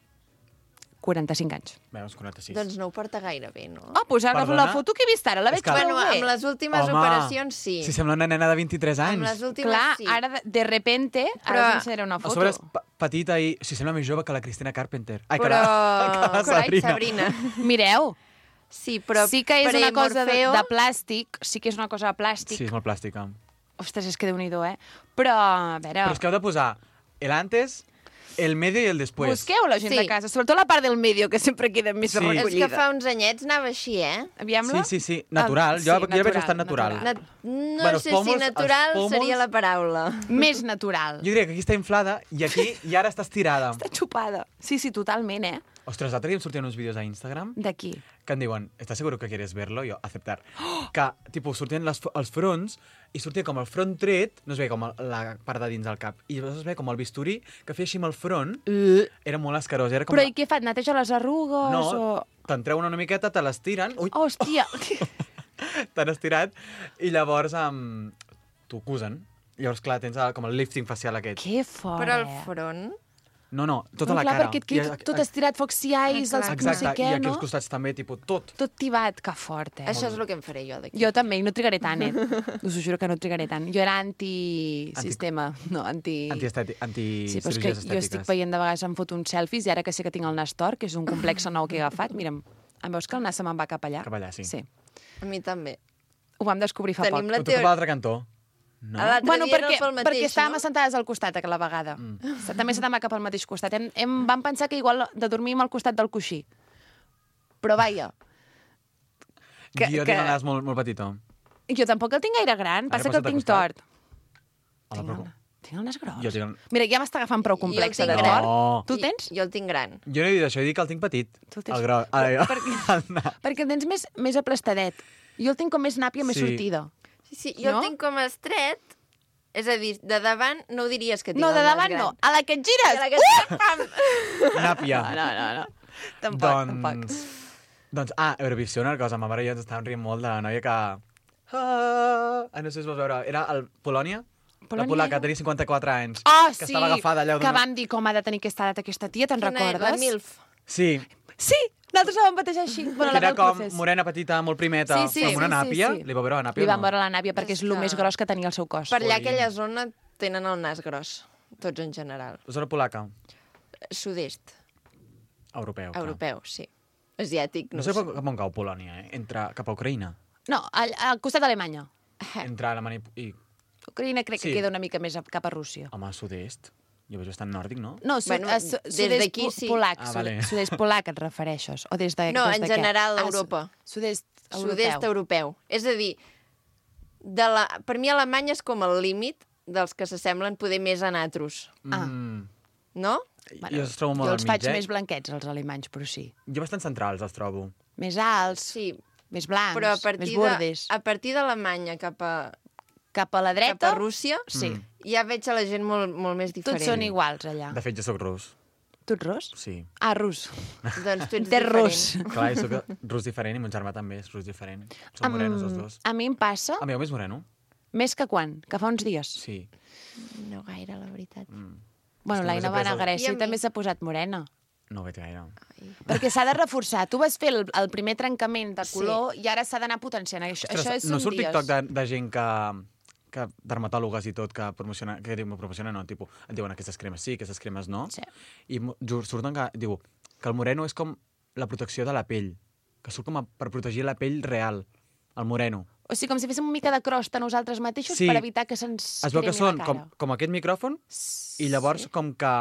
45 anys. Bé, uns 46. Doncs no ho porta gaire bé, no? Ah, doncs ara Perdona? la foto que he vist ara, la És veig que- molt Bueno, bé. amb les últimes Home, operacions sí. Si sembla una nena de 23 anys. Amb les últimes Clar, sí. ara de repente, ara Però- us ensenyaré una A foto. sobre és petita i... Si sembla més jove que la Cristina Carpenter. Ai, Però... que la Carai, Sabrina. Mireu, Sí, però sí que és una cosa de Morfeo- plàstic, sí que és una cosa de plàstic. Sí, és molt plàstica. Ostres, és que Déu-n'hi-do, eh? Però, a veure... Però és que heu de posar el antes, el medio i el después. Busqueu la gent Sí. de casa, sobretot la part del medio, que sempre queda més Sí. És recollida. que fa uns anyets anava així, eh? Aviam-la. Sí, natural. Jo ja veig bastant natural. No Bueno, els sé pòmuls- si natural els pòmuls- seria la paraula. Més natural. Jo diria que aquí està inflada i aquí i ara està estirada. Està xupada. Sí, totalment, eh? Ostres, l'altre dia em sortien uns vídeos a Instagram D'aquí. que em diuen, ¿estás seguro que quieres verlo? Jo, aceptar. Que, tipus, sortien els fronts i sortia com el front tret, no es veia com la part de dins del cap, i llavors es veia com el bisturí que feia així amb el front, era molt escarós. Era com Però i què fa? Et neteja les arrugues? No, O... te'n treuen una miqueta, te l'estiren, ui, Hòstia! t'han estirat, i llavors t'ho acusen. Llavors, clar, tens com el lifting facial aquest. Que fort, Però al eh? front... No, tota No, la clar, cara. perquè et queda tot estirat, focs ciais, els no Exacte, sé què, i aquí no? als costats també, tipus, tot. Tot tibat, que fort, eh? Això és el que em faré jo d'aquí. Jo també, i no trigaré tant, eh? Us ho juro que no trigaré tant. Jo era anti-sistema, no, Sí, però és que jo anti-cirurgies estic estètiques. veient de vegades em foto uns selfies i ara que sé que tinc el nas tort, que és un complex nou que he agafat, mira'm, em veus que el nas se me'n va cap allà? Cap allà, sí. Sí. A mi també. Ho vam descobrir fa Tenim poc. la Però tu cap a l'altre cantó. No? A l'altre Bueno, dia era perquè, pel mateix, perquè estàvem no? assentades al costat aquella vegada. També s'anava cap al mateix costat. Vam pensar que igual de dormir al costat del coixí. Però vaja, Jo tinc el nas molt petitó. Jo tampoc el tinc gaire gran, passa que el tinc tort. Tinc el nas gros. Jo tinc... Mira, ja m'està agafant prou complex Jo el de tinc gran. tort. Tu tens? Jo el tinc gran. Jo no he dit això, he dit que el tinc petit. Tu tens... El gros. Perquè el tens més aplastadet. Jo el tinc com més nàpia, més sortida. Sí, jo el tinc com estret, és a dir, de davant no ho diries que tinc no, el de nas davant gran. no. A la que et gires! A la que et gires, pam! Nàpia. No. Tampoc. Doncs, Eurovisió, una cosa, ma mare i jo ens estàvem rient molt de la noia que... no sé si vols veure, era el Polònia? La polaca, tenia 54 anys. Oh, que estava agafada allà que vam dir com ha de tenir aquesta edat aquesta tia, te'n recordes? La MILF. Sí. Sí, nosaltres la vam batejar així. Bueno, Que era com morena petita, molt primeta, amb una nàpia. Sí. Li va veure la nàpia Li o van no? veure la nàpia perquè és el més gros que tenia el seu cos. Per allà aquella zona tenen el nas gros, tots en general. Zona polaca? Sud-est. Europeu. clar. Europeu, sí. Asiàtic, No sé cap on cau Polònia, cap a Ucraïna. No, al costat d'Alemanya. Entre Alemanya i... Ucraïna crec que queda una mica més cap a Rússia. Home, sud-est. Jo veig bastant nòrdic, no? No, des d'aquí sí. Polac. Vale. Sud-est polac et refereixes? O des de, No, des en de què? general Europa. Sud-est europeu. Sud-est europeu. És a dir, per mi Alemanya és com el límit dels que s'assemblen poder més a natros. No? Bueno, jo els trobo molt jo al els mig, faig més blanquets, els alemanys, però sí. Jo bastant centrals els trobo. Més alts, Sí, més blancs, però més bordes. a partir d'Alemanya cap a la dreta, Rússia, sí. ja veig a la gent molt més diferent. Tots són iguals allà. De fet, jo sóc rus. Tu ets rus? Sí. Rus. Doncs tu ets T'és diferent. rus. Clar, jo sóc rus diferent i mon germà també és rus diferent. Són morenos els dos. A mi em passa, El meu més moreno? més que quan? Que fa uns dies. Sí. No gaire, la veritat. Bueno, És que l'Aina només va anar a he pres Grècia I a i també mi? s'ha posat morena. No ho veig gaire. Perquè s'ha de reforçar. Tu vas fer el primer trencament de color i ara s'ha d'anar potenciant. Això és no un surt dies. TikTok de gent que dermatòlogues i tot, que promociona, no, tipus, et diuen aquestes cremes sí, aquestes cremes no, Sí. i surten que, diu, que el moreno és com la protecció de la pell, que surt com per protegir la pell real, el moreno. O sigui, com si féssim una mica de crosta nosaltres mateixos Sí. per evitar que se'ns Es veu que cremi són la cara. com aquest micròfon, i llavors com que...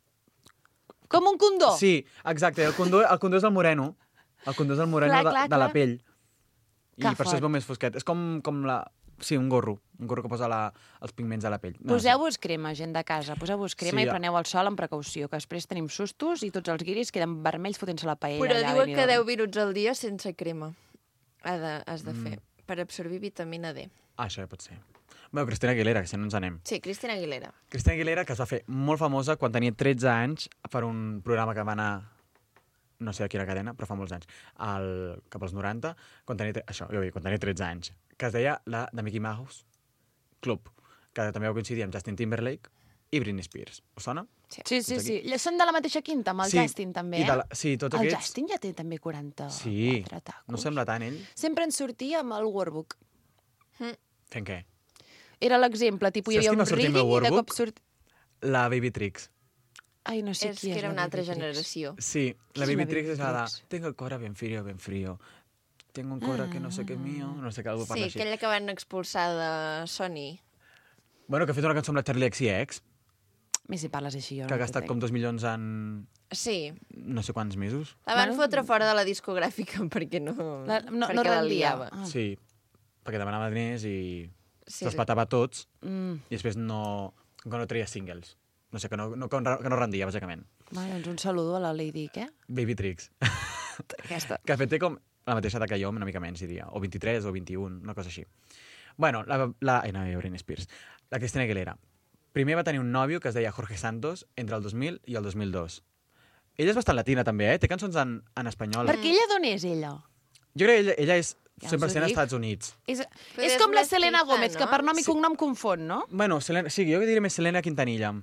Com un condó. Sí, exacte, el condó és el moreno. El condó és el moreno Clar, de la clar. pell. I Que per això fort. es veu més fosquet. És com la... Sí, un gorro que posa els pigments de la pell. No, Poseu-vos crema, gent de casa. Poseu-vos crema Sí, i preneu el sol amb precaució, que després tenim sustos i tots els guiris queden vermells fotent-se la paella. Però allà, diuen que Benidorm. 10 minuts al dia sense crema has de fer, per absorbir vitamina D. Això ja pot ser. Bé, Cristina Aguilera, que si no ens anem. Sí, Cristina Aguilera. Cristina Aguilera, que es va fer molt famosa quan tenia 13 anys per un programa que va anar, no sé a quina cadena, però fa molts anys, cap als 90, quan tenia 13 anys, que es deia la de Mickey Mouse Club, que també va coincidir amb Justin Timberlake i Britney Spears. Us sona? Sí. Són de la mateixa quinta, amb el Justin també, i sí, tots El aquests... Justin ja té també 40 Sí, tacos. no sembla tant ell. Sempre ens sortia amb el workbook. Fent què? Era l'exemple, tipus, hi Saps havia qui un va sortir al reading meu i de workbook? cop surt... La Baby Trix. Ai, no sé És qui que és era la una altra Baby Trix. generació. Sí, la Qui és Baby la Trix Baby és la de... Trix? Tengo el cora ben frío. Tengo un cora que no sé què mío. No sé què, algú parla Sí, així. aquella que van expulsar de Sony. Bueno, que ha fet una cançó amb la Charlie XCX, Més si parles així, jo que ha gastat com 2 milions en Sí, no sé quants mesos. la van Bueno. fotre fora de la discògrafica perquè no no la rendia. liava. Sí, perquè demanava diners i Sí, se'ls patava tots Mm. i després no treia singles. No sé, que no rendia, bàsicament. Bueno, doncs un saludo a la Lady, què? Baby Trix. Aquesta. Que de fet té com la mateixa edat que jo, una mica menys, diria. O 23 o 21, una cosa així. Bueno, Britney Spears. La Cristina Aguilera. Primer va tenir un nòvio que es deia Jorge Santos entre el 2000 i el 2002. Ella és bastant latina, també, eh? Té cançons en espanyol. Perquè ella d'on és, ella? Jo crec que ella és Ja us ho 100% als dic. Estats Units. És és com la mestiza, Selena Gómez, que no? per nom i cognom confon, no? Bueno, sí, jo diria més Selena Quintanilla.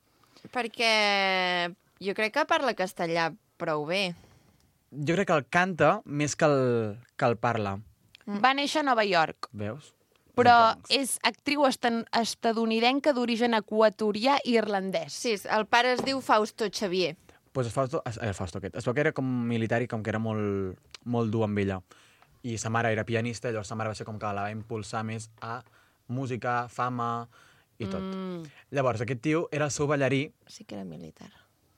Perquè jo crec que parla castellà prou bé. Jo crec que el canta més que el parla. Va néixer a Nova York, Veus? però Bronx. és actriu estadounidenca d'origen equatorià i irlandès. Sí, el pare es diu Fausto Xavier. Pues Fausto aquest. Es veu que era com militar i com que era molt, molt dur amb ella. I sa mare era pianista, llavors sa mare va ser com que la va impulsar més a música, fama i tot. Llavors, aquest tio era el seu ballarí. Sí que era militar.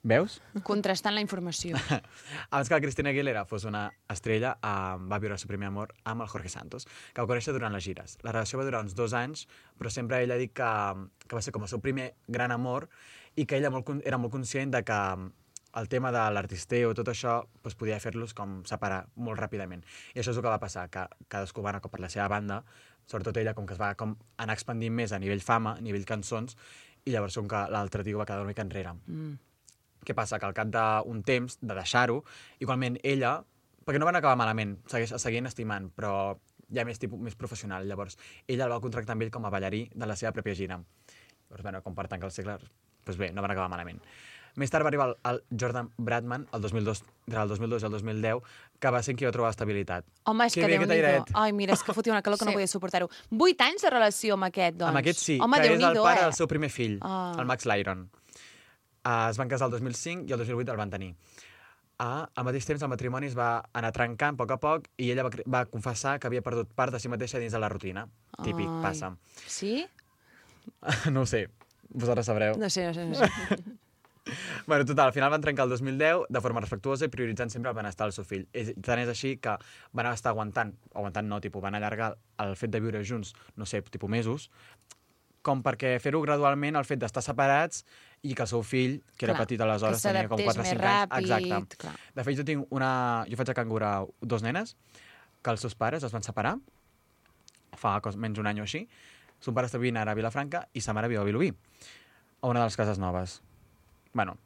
Veus? Contrastant la informació. Abans que la Cristina Aguilera fos una estrella, va viure el seu primer amor amb el Jorge Santos, que va conèixer durant les gires. La relació va durar uns 2 anys, però sempre ella ha dit que va ser com el seu primer gran amor i que ella era molt conscient de que el tema de l'artisteo, tot això, doncs podia fer-los com separar molt ràpidament. I això és el que va passar, que cadascú va anar per la seva banda, sobretot ella, com que es va anar expandint més a nivell fama, a nivell cançons, i llavors com que l'altre tio va quedar una mica enrere. Què passa? Que al cap d'un temps de deixar-ho, igualment ella, perquè no van acabar malament, seguien estimant, però ja més professional. Llavors, ella el va contractar amb ell com a ballarí de la seva pròpia gira. Llavors, bueno, com per tancar el segle, doncs bé, no van acabar malament. Més tard va arribar el Jordan Bradman, el 2002 i el 2010, que va ser qui va trobar estabilitat. Home, és que Déu-n'hi-do. Ai, mira, és que fotia una calor que no podia suportar-ho. 8 anys de relació amb aquest, doncs. Amb aquest sí, home, que és el pare del seu primer fill, el Max Lyron. Es van casar el 2005 i el 2008 el van tenir. Al mateix temps, el matrimoni es va anar trencant a poc i ella va confessar que havia perdut part de si mateixa dins de la rutina. Típic, passa. Sí? No ho sé, vosaltres sabreu. No sé. Bueno, total, al final van trencar el 2010 de forma respectuosa i prioritzant sempre el benestar del seu fill. Tant és així que van estar aguantant no, van allargar el fet de viure junts, no sé, mesos, com perquè fer-ho gradualment, el fet d'estar separats i que el seu fill, que era petit aleshores, tenia com 4 o 5 anys. Exacte. Clar. De fet, jo faig a Cangura 2 nenes, que els seus pares es van separar fa menys un any o així. Son pare està vivint ara a Vilafranca i sa mare viu a Vilobí, a una de les cases noves. Bueno,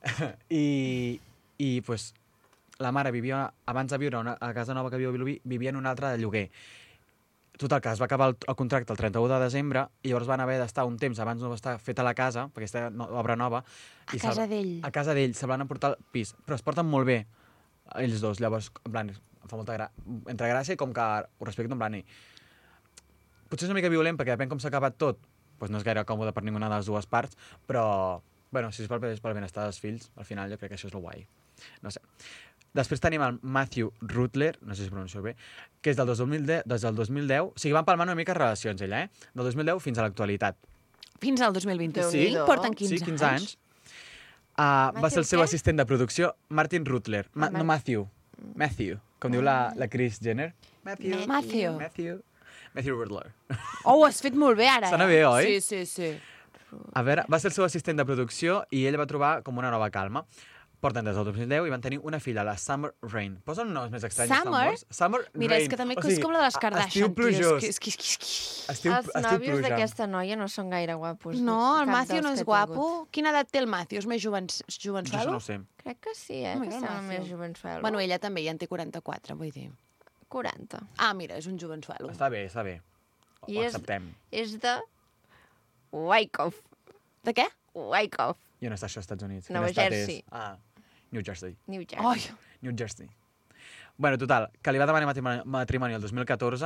i pues, la mare vivia, abans de viure a la casa nova que viu a Vilobí, vivia en una altra de lloguer. Total, que es va acabar el contracte el 31 de desembre i llavors van haver d'estar un temps abans no va estar feta la casa, perquè aquesta obra nova. A casa d'ell. A casa d'ell, se van emportar al pis, però es porten molt bé, ells dos. Llavors, en plan, em fa molta entre gràcia i com que ho respecto, en plan, potser és una mica violent perquè depèn com s'ha acabat tot, doncs no és gaire còmode per ninguna de les dues parts, però, bueno, si és pel benestar dels fills, al final jo crec que això és el guai. No sé. Després tenim el Matthew Rutler, no sé si pronuncio bé, que és des del 2010, o sigui, van palmant una mica relacions, ella, del 2010 fins a l'actualitat. Fins al 2025? Sí, porten 15 anys. Sí, 15 anys. Va ser el seu assistent de producció, Martin Rutler. No, Matthew, com diu la Kris Jenner. Matthew Rutler. Oh, ho has fet molt bé, ara. Sona bé, oi? Sí. A veure, va ser el seu assistent de producció i ell va trobar com una nova calma. Porten des del 2010 i van tenir una filla, la Summer Rain. Posa un nom més estrany. Summer Rain. Mira, és que també és com la de les Kardashian. Estiu plujós. Els nòvios d'aquesta noia no són gaire guapos. No, el Matthew no és guapo. Quina edat té el Matthew? És més jovençuelo? Jo no ho sé. Crec que sí, que sembla més jovençuelo. Bueno, ella també ja en té 44, vull dir. 40. Ah, mira, és un jovençuelo. Està bé. Ho acceptem. És de Wyckoff. De què? Wyckoff. I on està això, als Estats Units? Nova Jersey. New Jersey. New Jersey. Bueno, total, que li va demanar matrimoni el 2014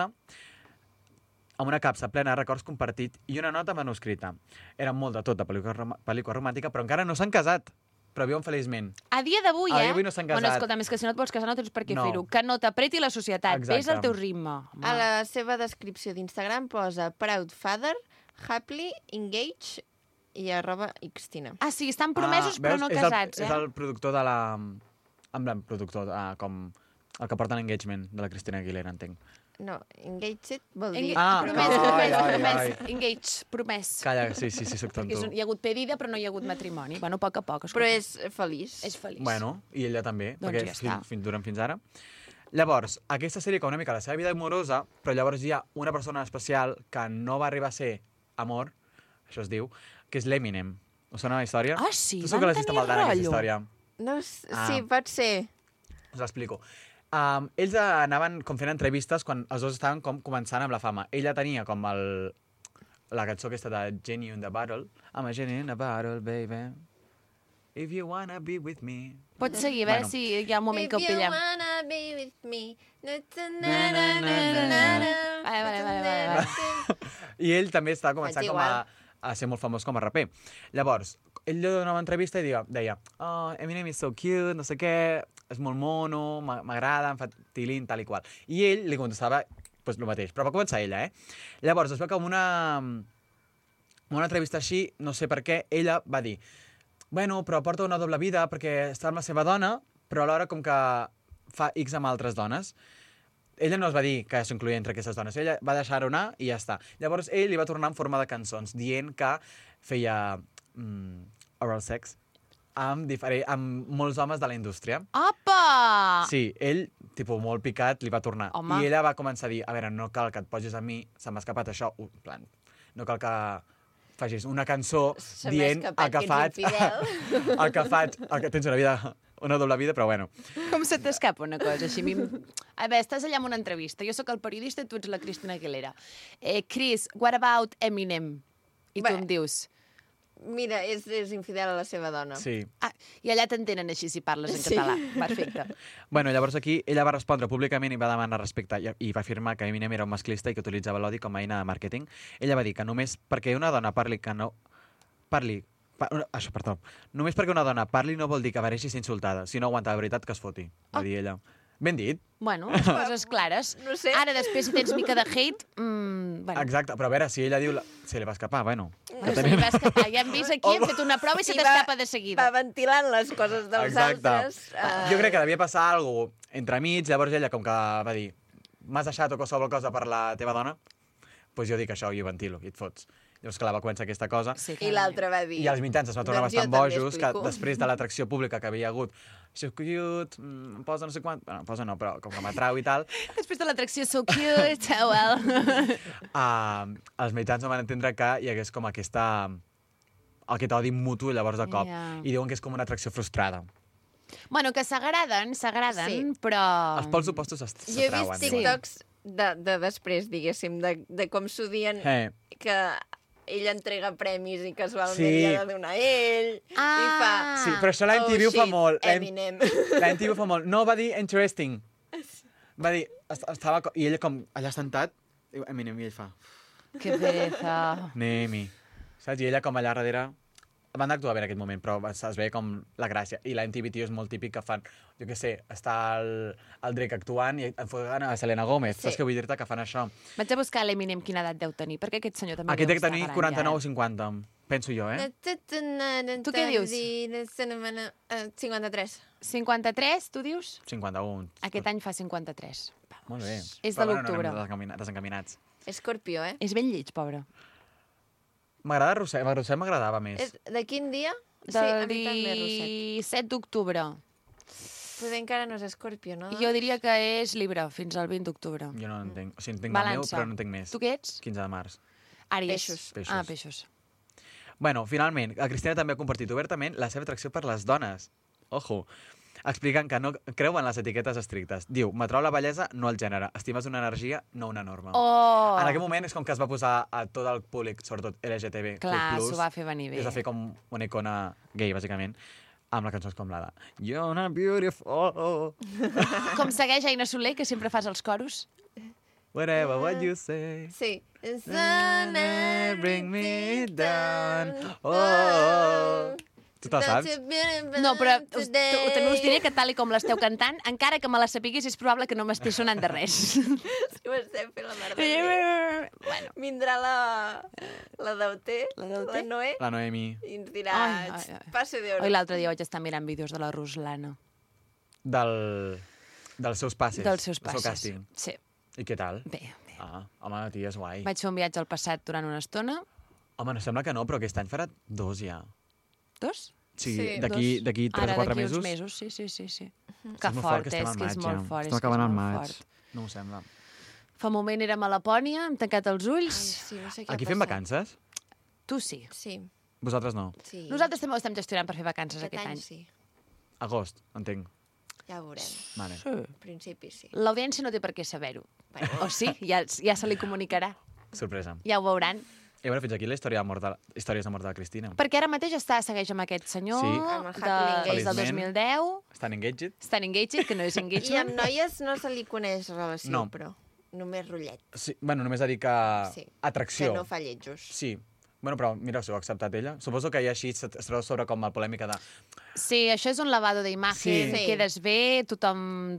amb una capsa plena de records compartit i una nota manuscrita. Era molt de tot de pel·lícula romàntica, però encara no s'han casat. Però viuen feliçment. A dia d'avui, A dia d'avui no s'han casat. Bueno, escolta, és que si no et vols casar no tens per què fer-ho. Que no t'apreti la societat. Exacte. Ves al teu ritme. A la seva descripció d'Instagram posa proud father, happily engaged i @Xtina. Ah, sí, estan promesos però no casats, És el productor de la... Amb el productor, com el que porta l'engagement de la Cristina Aguilera, entenc. No, engaged vol dir... Engaged, promès. Calla, sí, soc tonto. Hi ha hagut pedida però no hi ha hagut matrimoni. Bueno, a poc a poc. Però és feliç. És feliç. Bueno, i ella també, doncs perquè duren fins ara. Llavors, aquesta sèrie que una mica la seva vida amorosa, però llavors hi ha una persona especial que no va arribar a ser amor, això es diu, que és l'Eminem. Us sona la història? Ah, sí? Tu que l'has vist amb el Dan, aquesta història. No, sí, pot ser. Us l'explico. Ells anaven com fent entrevistes quan els dos estaven com començant amb la fama. Ella tenia com la cançó aquesta de Genie in the Bottle. I'm a genie in a bottle, baby. If you wanna be with me. Pots seguir, a veure si hi ha un moment que ho pillem. If you wanna be with me. Vale. I ell també estava començant a ser molt famós com a raper. Llavors, ell donava una entrevista i deia Eminem is so cute, no sé què, és molt mono, m'agrada, em fa tilín, tal i qual. I ell li contestava pues, el mateix, però va començar ella, Llavors, es veu que en una entrevista així, no sé per què, ella va dir bueno, però porta una doble vida perquè està amb la seva dona, però alhora com que fa X amb altres dones. Ella no es va dir que s'incloïa entre aquestes dones, ella va deixar-ho anar i ja està. Llavors ell li va tornar en forma de cançons, dient que feia oral sex amb molts homes de la indústria. Opa! Sí, ell, tipus, molt picat, li va tornar. Home. I ella va començar a dir, a veure, no cal que et posis a mi, se m'ha escapat això, en plan, no cal que facis una cançó dient el que faig, el que faig, el que tens una doble vida, però bueno. Com se t'escapa una cosa així? A veure, estàs allà en una entrevista, jo sóc el periodista i tu ets la Cristina Aguilera. Chris, what about Eminem? I tu em dius... Mira, és infidel a la seva dona. Sí. Ah, i allà t'entenen així si parles en català. Perfecte. Bueno, llavors aquí ella va respondre públicament i va demanar respecte i va afirmar que Eminem era un masclista i que utilitzava l'odi com a eina de màrqueting. Ella va dir que només perquè una dona només perquè una dona parli no vol dir que mereixi ser insultada, si no aguanta de veritat que es foti, va dir ella. Ben dit. Bueno, les coses clares. No sé. Ara, després, si tens mica de hate... bueno. Exacte, però a veure, si ella diu... Se li va escapar, bueno. No se li va escapar. Ja hem vist aquí, hem fet una prova i se t'escapa de seguida. Va ventilant les coses dels altres. Jo crec que devia passar alguna cosa entremig, llavors ella com que va dir m'has deixat o qualsevol cosa per la teva dona? Doncs jo dic això i ho ventilo, i et fots. Llavors, clar, va començar aquesta cosa. Sí, I l'altre va dir... I els mitjans es van tornar Doncs jo bastant també bojos, que explico. després de l'atracció pública que havia hagut, so cute, posa no sé quant... Bueno, posa no, però com que m'atrau i tal, Després de l'atracció so cute, oh well. els mitjans no van entendre que hi hagués com aquest odi mutu llavors de cop. Ja. I diuen que és com una atracció frustrada. Bueno, que s'agraden, Sí. però... Els pols opostos Jo he s'atrauen. vist diuen. TikToks de després, diguéssim, de com s'ho dien, que ell entrega premis i casualment Sí. li ha de donar a ell, i fa... Sí, però això la MTV ho fa shit, molt. Eminem. La MTV ho fa molt. No va dir interesting. Va dir... Estava... I ell com allà sentat, diu Eminem, i ell fa... Que pereza. Nemi. Saps? I ella com allà darrere... Van actuar bé en aquest moment, però es ve com la gràcia. I la MTV, tio, és molt típic que fan... Jo què sé, està el Drake actuant i enfocant a Selena Gomez. Sí. Saps què vull dir-te? Que fan això. Vaig a buscar l'Eminem quina edat deu tenir, perquè aquest senyor també Aquest deu té que estar tenir gran 49 o ja. 50, penso jo, eh? Tu què dius? 53. 53, tu dius? 51. Aquest any fa 53. Molt bé. És de Però, l'octubre. No anem desencaminats. Escorpió, eh? És ben lleig, pobre. M'agrada Roser. Roser m'agradava més. De quin dia? Sí, Del a mi també, Roset. 17 d'octubre. Poder encara no és Escorpió, no? Jo diria que és Libra, fins al 20 d'octubre. Jo no entenc. O sigui, entenc el meu, Balança. però no entenc més. Tu què ets? 15 de març. Àries. Peixos. Peixos. Ah, peixos. Bueno, finalment, la Cristina també ha compartit obertament la seva atracció per les dones. Ojo. Explicant que no creu en les etiquetes estrictes. Diu, m'atrau la bellesa, no el gènere. Estimes una energia, no una norma. Oh! En aquell moment és com que es va posar a tot el públic, sobretot LGTB+. Clar, s'ho va fer venir bé. I es va fer com una icona gay, bàsicament, amb les cançons com la de You're not beautiful, Com segueix Aina Soler, que sempre fas els coros? whatever what you say. Sí. Bring me down. Oh. Tu te la saps? No, però també us diré que tal i com l'esteu cantant, encara que me la sapigués, és probable que no m'estigui sonant de res. Si ho estem fent la merda. Bueno. Vindrà la Dauté, la Noé, La Noemi. i ens dirà, Ai. passe Oi, d'hora. l'altre dia vaig estar mirant vídeos de la Ruslana. Dels seus passes. Dels seus del seu passes. càsting. Sí. I què tal? Bé, bé. Ah, home, tia, és guai. Vaig fer un viatge al passat durant una estona. Home, no sembla que no, però aquest any farà 2 ja. 2? Sí, Sí, d'aquí 3 o 4 d'aquí mesos. uns mesos, sí. Que És molt fort, estem és al que és maig, molt ja. fort. Estem és que acabant és al molt maig. fort. No ho sembla. Fa un moment érem a Lapònia, hem tancat els ulls. Sí, no sé què Aquí ha fem passat. vacances? Tu sí. Sí, Vosaltres no. sí. Nosaltres també ho estem gestionant per fer vacances Aquest aquest any any. sí. Agost, entenc. Ja ho veurem. Vale. Sí. Al principi sí. L'audiència no té per què saber-ho. Bueno. O sí, ja se li comunicarà. Sorpresa. Ja ho veuran. I bueno, fins aquí la història de mort històries de mort de la Cristina. Perquè ara mateix segueix amb aquest senyor Sí. Amb el Happy des del Engagement. 2010. Estan engaged? Estan engaged, que no és I amb engagement. noies no se li coneix relació, No. però només rotllet. Sí, bueno, només ha dit que... Sí. Atracció. Que no fa lletjos. Sí. Bueno, però mira, s'ho ha acceptat ella. Suposo que ja així es treu sobre com la polèmica de... Sí, això és un lavado d'imatge. Sí. Quedes bé, tothom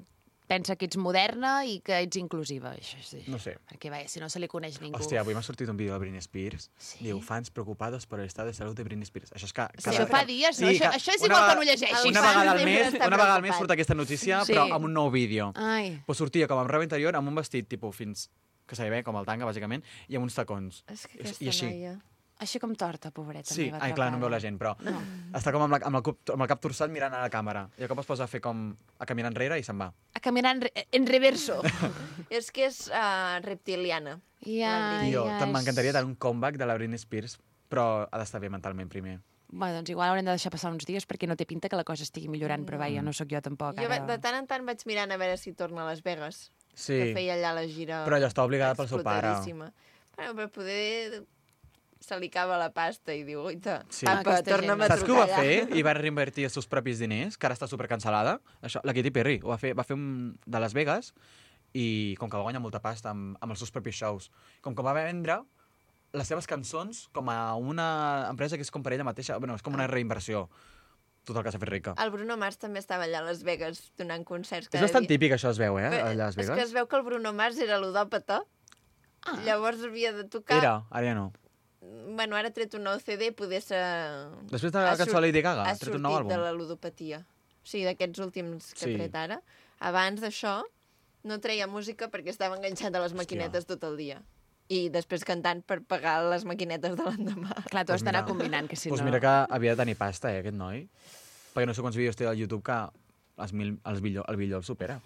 pensa que ets moderna i que ets inclusiva. Això sí. No sé. Perquè, vaja, si no se li coneix ningú. Hòstia, avui m'ha sortit un vídeo de Britney Spears. Sí? Diu, fans preocupados por el estado de salud de Britney Spears. Això és que... Això fa dies, no? Això és igual que no llegeixis. Una vegada al mes surt aquesta notícia, Sí. però amb un nou vídeo. Ai. Pues sortia com amb roba interior, amb un vestit tipus fins... que se li ve com el tanga, bàsicament, i amb uns tacons. És que I aquesta així. noia... Així com torta, pobreta. Sí, ai, clar, no em veu la gent, però està com amb el cap torçat mirant a la càmera. I de cop es posa a fer com a caminar enrere i se'n va. A caminar en reverso. És que és reptiliana. Tio, m'encantaria tenir un comeback de la Britney Spears, però ha d'estar bé mentalment primer. Bueno, doncs igual haurem de deixar passar uns dies perquè no té pinta que la cosa estigui millorant, però vaja, no sóc jo tampoc. Jo de tant en tant vaig mirant a veure si torna a Las Vegas, Sí, que feia allà la gira... però ella està obligada pel seu pare. explotadíssima. Bueno, però poder se li acaba la pasta i diu, oita, Sí. papa, Aquesta torna'm a Saps què ho trucar va allà. fer? I va reinvertir els seus propis diners, que ara està supercancel·lada. Això, la Katy Perry ho va fer un de Las Vegas i com que va guanyar molta pasta amb els seus propis shows, com que va vendre les seves cançons com a una empresa que és com per ella mateixa, bueno, és com una reinversió. Tot el que s'ha fet rica. El Bruno Mars també estava allà a Las Vegas donant concerts És cada bastant dia. típic, això es veu, Però allà a Las És que Vegas. es veu que el Bruno Mars era ludòpata, llavors havia de tocar... Era, ara ja no. Bueno, ara ha tret un nou CD, poder ser... Després de la cançó de Lady Gaga, ha ha tret un nou sortit de àlbum. la ludopatia. O sigui, d'aquests últims que Sí. ha tret ara. Abans d'això, no treia música perquè estava enganxat a les maquinetes tot el dia. I després cantant per pagar les maquinetes de l'endemà. Clar, tu has Pues d'anar mira. combinant, que si Doncs no... mira que havia de tenir pasta, aquest noi. Perquè no sé quants vídeos té al YouTube que el vídeo el supera.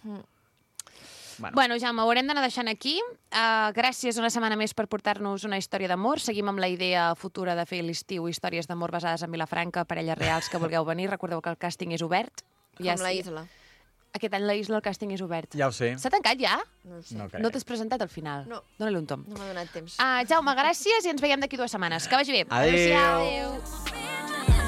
Bueno, Jaume, ho haurem d'anar deixant aquí. Gràcies una setmana més per portar-nos una història d'amor. Seguim amb la idea futura de fer l'estiu històries d'amor basades en Vilafranca, parelles reals que vulgueu venir. Recordeu que el càsting és obert. Com la Isla. Aquest any la Isla el càsting és obert. Ja ho sé. S'ha tancat ja? No ho sé. No crec. No t'has presentat al final? No. Dóna-li un tom. No m'ha donat temps. Jaume, gràcies i ens veiem d'aquí 2 setmanes. Que vagi bé. Adéu. Adéu.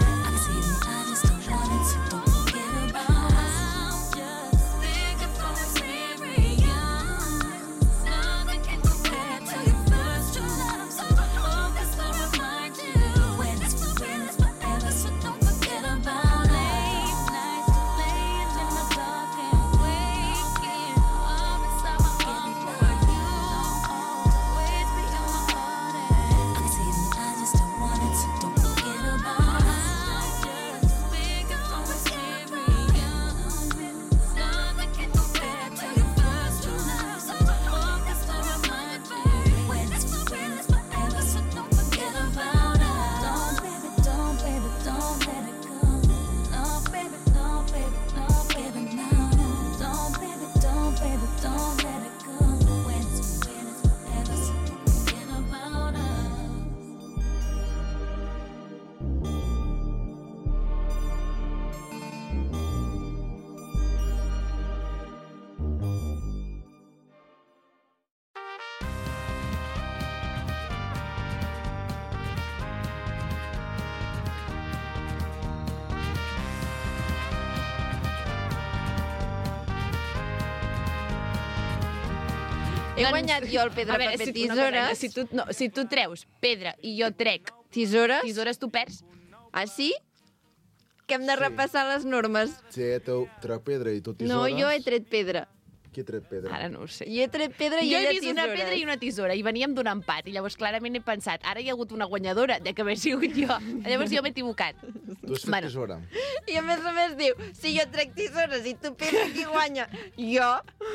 He guanyat jo el pedra, paper, tisores. Si tu treus pedra i jo trec Tisores? tu perds. Ah, sí? Que hem de repassar les normes. Si ell treu pedra i tu tisores... No, jo he tret pedra. Qui ha tret pedra? Ara no ho sé. Jo he tret pedra i Jo he ella vist tisores. una pedra i una tisora i veníem d'un empat i llavors clarament he pensat, ara hi ha hagut una guanyadora de que haver sigut jo. Llavors jo m'he equivocat. Tu has fet Bueno. tisora. I a més diu, si jo trec tisores i tu pedra, qui guanya? Jo?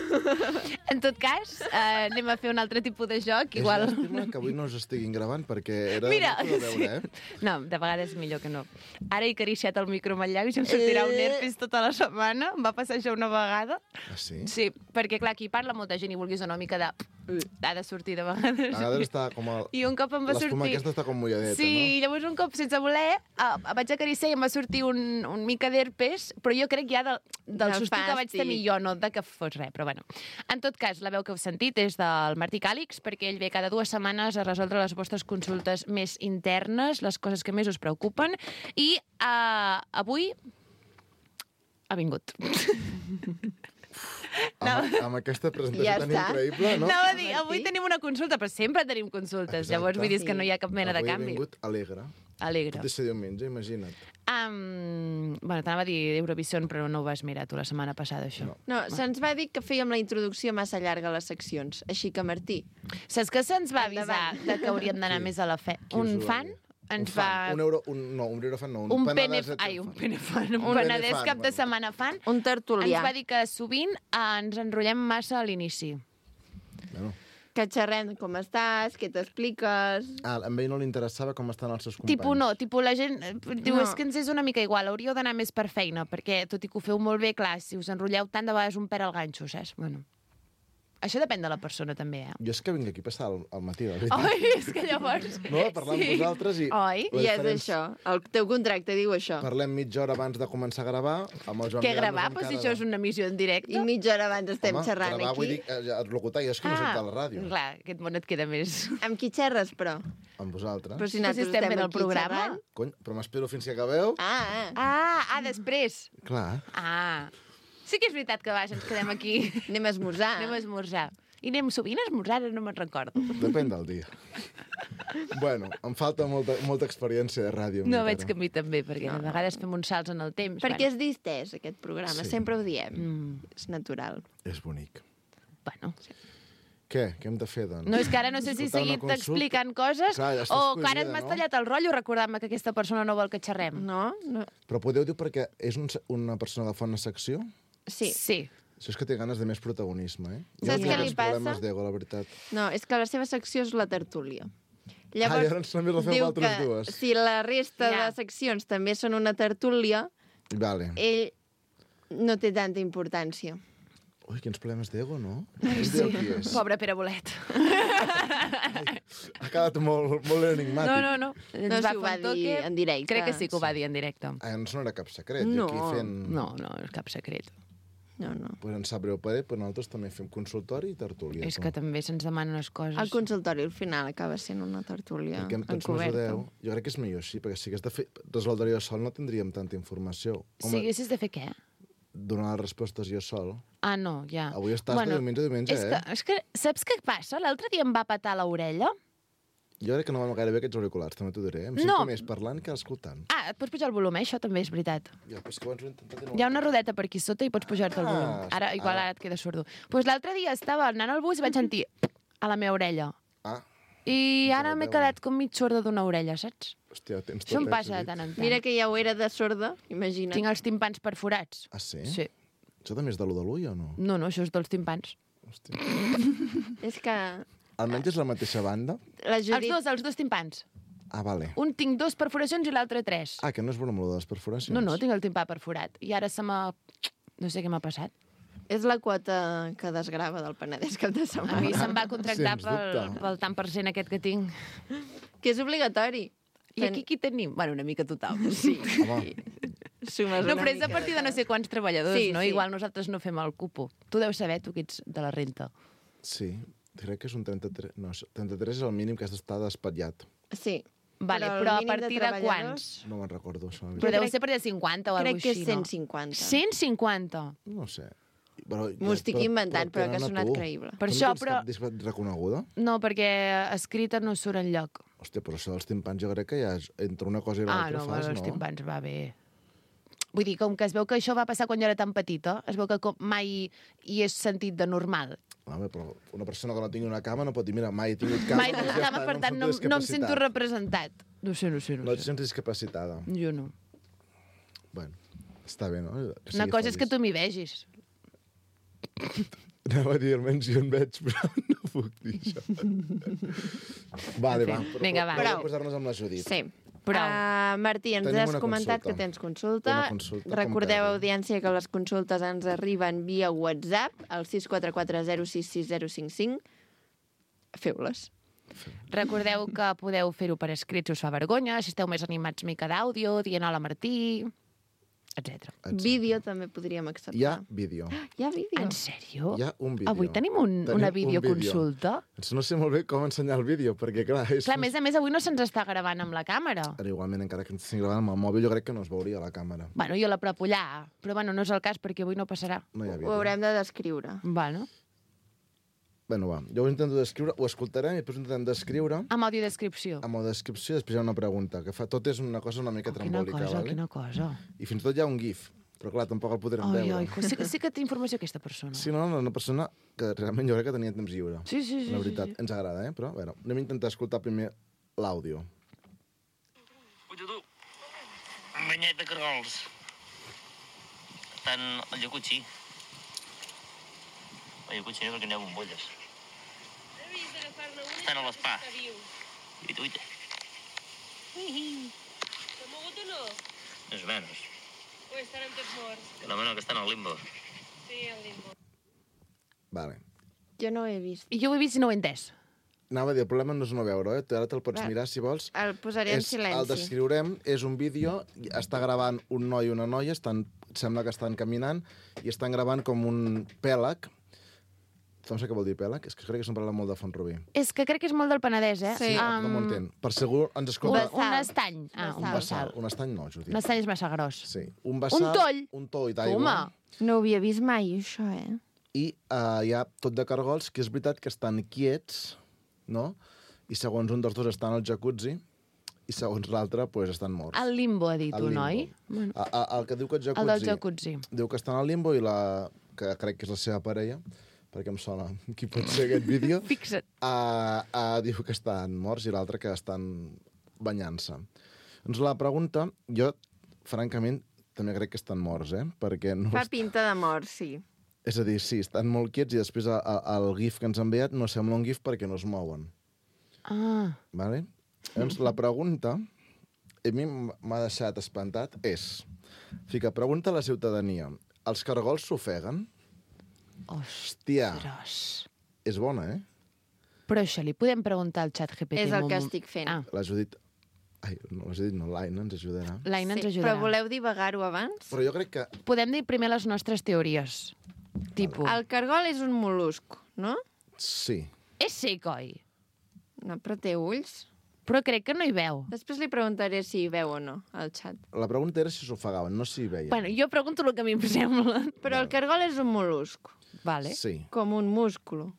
En tot cas, anem a fer un altre tipus de joc. És Igual... llàstima que avui no us estiguin gravant perquè era Mira, maco de veure, No, de vegades millor que no. Ara he acariciat el micro amb el llavi i em sortirà un herpes tota la setmana. Em va passar això una vegada. Ah, sí? Sí, perquè clar, aquí parla molta gent i vulguis una mica de... Ha de sortir de vegades. A vegades està com... I un cop em va L'espuma sortir... aquesta està com mulladeta, sí, no? llavors un cop, sense voler, vaig acariciar i em va sortir un mica d'herpes, però jo crec ja del Del susto que vaig fàstic. tenir jo, no de que fos res, però bueno. En tot cas, la veu que heu sentit és del Martí Càlix, perquè ell ve cada 2 setmanes a resoldre les vostres consultes més internes, les coses que més us preocupen, i avui ha vingut. amb aquesta presentació Ja tan està. increïble, no? Anava a dir, avui tenim una consulta, però sempre tenim consultes. Exacte. Llavors vull dir que no hi ha cap mena de Avui canvi. he vingut alegre. Alegre. Tot i ser diumenge, imagina't. Bueno, t'anava a dir Eurovision, però no ho vas mirar tu la setmana passada, això. No, se'ns va dir que fèiem la introducció massa llarga a les seccions. Així que, Martí, Saps que se'ns va avisar Endavant. de que hauríem d'anar més a la fe? Qui us Un ho va fan dir? ens Un fan. va... Un eurofan no, un penedès. Un penefan, un Un penedès penefan, cap de bueno. setmana fan. un Ens tertulià. va dir que sovint ens enrotllem massa a l'inici. Bueno. Que xerrem com estàs, què t'expliques... A ell no li interessava com estan els seus companys. Tipus la gent diu, No. és que ens és una mica igual, hauríeu d'anar més per feina, perquè tot i que ho feu molt bé, clar, si us enrotlleu tant de vegades un pèl al ganxo, saps? Bueno, això depèn de la persona també, eh? Jo és que vinc aquí a passar el matí, la veritat. Oi, és que llavors... No, a parlar amb vosaltres i... Oi? la I és diferència- això, el teu contracte diu això. Parlem mitja hora abans de començar a gravar, amb el Joan Què Miranda gravar? amb Però si cara això de- és una emissió en directe. I mitja hora abans estem xerrant gravar, aquí. vull dir, locutar, jo és que no soc de la ràdio. Clar, aquest món et queda més... Amb qui xerres, però? Amb vosaltres. Però si Però si nosaltres estem fent el aquí programa. xerrant. Cony, però m'espero fins que acabeu. Després. Clar. Sí que és veritat que vaja, ens quedem aquí. Anem a esmorzar. Anem a esmorzar. I anem sovint a esmorzar, ara no me'n recordo. Depèn del dia. Bueno, em falta molta experiència de ràdio. No encara. veig que a mi també, perquè a vegades fem uns salts en el temps. Perquè és distès, aquest programa, Sí. sempre ho diem. És natural. És bonic. Bueno, Què? Què hem de fer, doncs? no, és que ara no sé si he Escoltar una seguit consulta? explicant coses Clar, ja estàs o que ara cosida, m'has no? tallat el rotllo recordant-me que aquesta persona no vol que xerrem. No? No. Però podeu dir perquè és una persona que fa una secció? Sí. Sí. Això és que té ganes de més protagonisme, eh? Saps què li passa? problemes d'ego, la veritat. No, és que la seva secció és la tertúlia. Llavors només la feu diu vosaltres que dues. si la resta Ja. de seccions també són una tertúlia, Vale. ell no té tanta importància. Ui, quins problemes d'ego, no? Sí. Qui és? Pobre Pere Bolet. Ha quedat molt enigmàtic. No. Ens No, va si ho fer va un toque. dir en directe. Crec que sí que ho va dir en directe. Ens no era cap secret. No. Jo aquí fent... No, és cap secret. No. Pues ens sap greu poder, però nosaltres també fem consultori i tertúlia. És que també se'ns demanen les coses. El consultori al final acaba sent una tertúlia Perquè tots encoberta. m'ajudeu. Jo crec que és millor així, perquè si hagués de resoldre jo sol no tindríem tanta informació. Si haguessis de fer què? Donar les respostes jo sol. Ah, no, ja. Avui estàs de diumenge a diumenge, és que, saps què passa? L'altre dia em va petar l'orella. Jo crec que no van gaire bé aquests auriculars, també t'ho diré. Em sento No. més parlant que escoltant. Ah, et pots pujar el volum, això també és veritat. Ja, però és que abans ho he intentat... Hi ha una rodeta per aquí sota i pots pujar-te el Ah, volum. Ara, igual ara. ara et queda sordo. Doncs l'altre dia estava anant al bus i vaig sentir a la meva orella. Ah, I No ara te la m'he veuen. quedat com mig sorda d'una orella, saps? hòstia, tens tot Això em èxit. passa de tant en tant. Mira que ja ho era de sorda, imagina't. Tinc els timpans perforats. Ah, sí? Sí. Això també és de l'ull o no? No, això és dels timpans. Hòstia. És que Almenys és la mateixa banda? la Judit... Els dos timpans. Ah, vale. Un tinc 2 perforacions i l'altre 3. Ah, que no és broma, lo de les perforacions. No, tinc el timpà perforat. I ara se m'ha... No sé què m'ha passat. És la quota que desgrava del Penedès cap de A setmana. mi se'm va contractar Sens dubte. pel tant per cent aquest que tinc. Que és obligatori. I aquí qui tenim? Bueno, una mica tothom. Sí. Home, Sumes No, una però és a mica partir de no sé quants treballadors, Sí, no? sí. Igual nosaltres no fem el cupo. Tu deus saber, tu que ets de la renta. sí. Crec que és un 33... No, 33 és el mínim que has d'estar despatllat. Sí. Vale, el però a mínim partir de treballadors, quants? No me'n recordo, això. Però deu crec- ser per de 50 o alguna Crec que és així, no? 150. 150? No sé. Però, M'ho estic inventant, però que ha tenen a sonat tu. creïble. Per Tu no això, tens però... cap discapacitat reconeguda? No, perquè escrita no surt enlloc. Hòstia, però això dels timpans jo crec que ja és, entre una cosa i Ah, l'altra no, fas, els no? timpans va bé. Vull dir, com que es veu que això va passar quan jo era tan petita, es veu que mai hi he sentit de normal. Home, però una persona que no tingui una cama no pot dir, mira, mai he tingut cama, Mai he tingut cama, per tant, no em sento representat. No sé. No et sents discapacitada. Jo no. Bueno, està bé, no? Que Una sigui cosa és que feliç. tu m'hi vegis. Anava a dir, almenys jo en veig, però no puc dir això. Vale, va. Vinga, va. Prou Prou. posar-nos amb la Judit. Sí. Prou. Martí, ens Tenim has una comentat consulta. que tens consulta. Una consulta Recordeu, com audiència, que les consultes ens arriben via WhatsApp al 644066055. Feu-les. Recordeu que podeu fer-ho per escrit si us fa vergonya, si esteu més animats mica d'àudio, dient hola Martí... etc. Vídeo també podríem acceptar. Hi ha vídeo. Hi ha vídeo? En sèrio? Hi ha un vídeo. Avui tenim una videoconsulta? No sé molt bé com ensenyar el vídeo, perquè clar... Clar, a més, avui no se'ns està gravant amb la càmera. Però igualment, encara que ens estigui gravant amb el mòbil, jo crec que no es veuria la càmera. Bueno, jo la propo allà, però bueno, no és el cas perquè avui no passarà. No hi ha Ho vídeo. haurem de descriure. Bueno, Bueno, va, jo ho intento descriure, ho escoltarem i després ho intentem descriure amb audiodescripció. amb la descripció i després hi ha una pregunta, que fa tot és una cosa una mica trambòlica, vale? Quina cosa. I fins i tot hi ha un gif, però clar, tampoc el podrem Ai, veure. sí que té informació aquesta persona. Sí, no, una persona que realment jo crec que tenia temps lliure. Sí. La veritat, ens agrada, però a veure, anem a intentar escoltar primer l'àudio. Puja tu, un banyet de cargols. Estan al jacuzzi. Al jacuzzi no, perquè n'hi ha bombolles. Estan a l'espa. Uita, uita. S'ha mogut o no? Més o menys. O estaran tots morts? Que no, que estan al limbo. Sí, al limbo. Vale. Jo no ho he vist. I jo ho he vist i no ho he entès. Anava a dir, el problema no és no veure, Ara te'l pots mirar, si vols. El posaré en silenci. El descriurem, és un vídeo, està gravant un noi i una noia, sembla que estan caminant, i estan gravant com un pèlag. No sé què vol dir pèlag? És que crec que se'n parla molt de Font-rubí. És que crec que és molt del Penedès, eh? Sí. No m'ho entén. Per segur ens escolta... Un estany. Un bassal. Un estany no, Judit. Un estany és massa gros. Sí. Un bassal... Un toll. Un toll d'aigua. Home. No ho havia vist mai, això, I hi ha tot de cargols, que és veritat que estan quiets, no? I segons un dels dos estan al jacuzzi, i segons l'altre, pues, estan morts. Al limbo, ha dit Al un, limbo. oi? Bueno. El que diu que jacuzzi... El del jacuzzi. Diu que estan al limbo i que crec que és la seva parella, perquè em sona qui pot ser aquest vídeo, Fixa't. diu que estan morts i l'altre que estan banyant-se. Doncs la pregunta, jo, francament, també crec que estan morts, perquè no... Fa pinta de mort, sí. És a dir, sí, estan molt quiets i després el gif que ens ha enviat no sembla un gif perquè no es mouen. Vale? Llavors, la pregunta, a mi m'ha deixat espantat, és... Fica, pregunta a la ciutadania. Els cargols s'ofeguen? Hòstia. És bona, Però això li podem preguntar al xat GPT. És el que estic fent. La Judit... Ai, no, la Judit no, l'Aina ens ajudarà. L'Aina ens Sí, ajudarà. però voleu divagar-ho abans? Però jo crec que... Podem dir primer les nostres teories. Tipo... El cargol és un mol·lusc, no? Sí. És sec, oi? No, però té ulls. Però crec que no hi veu. Després li preguntaré si hi veu o no, al xat. La pregunta era si s'ofegaven, no si hi veien. Bueno, jo pregunto el que a mi em sembla. Però el cargol és un mol·lusc. Vale. Sí. Com un músculo.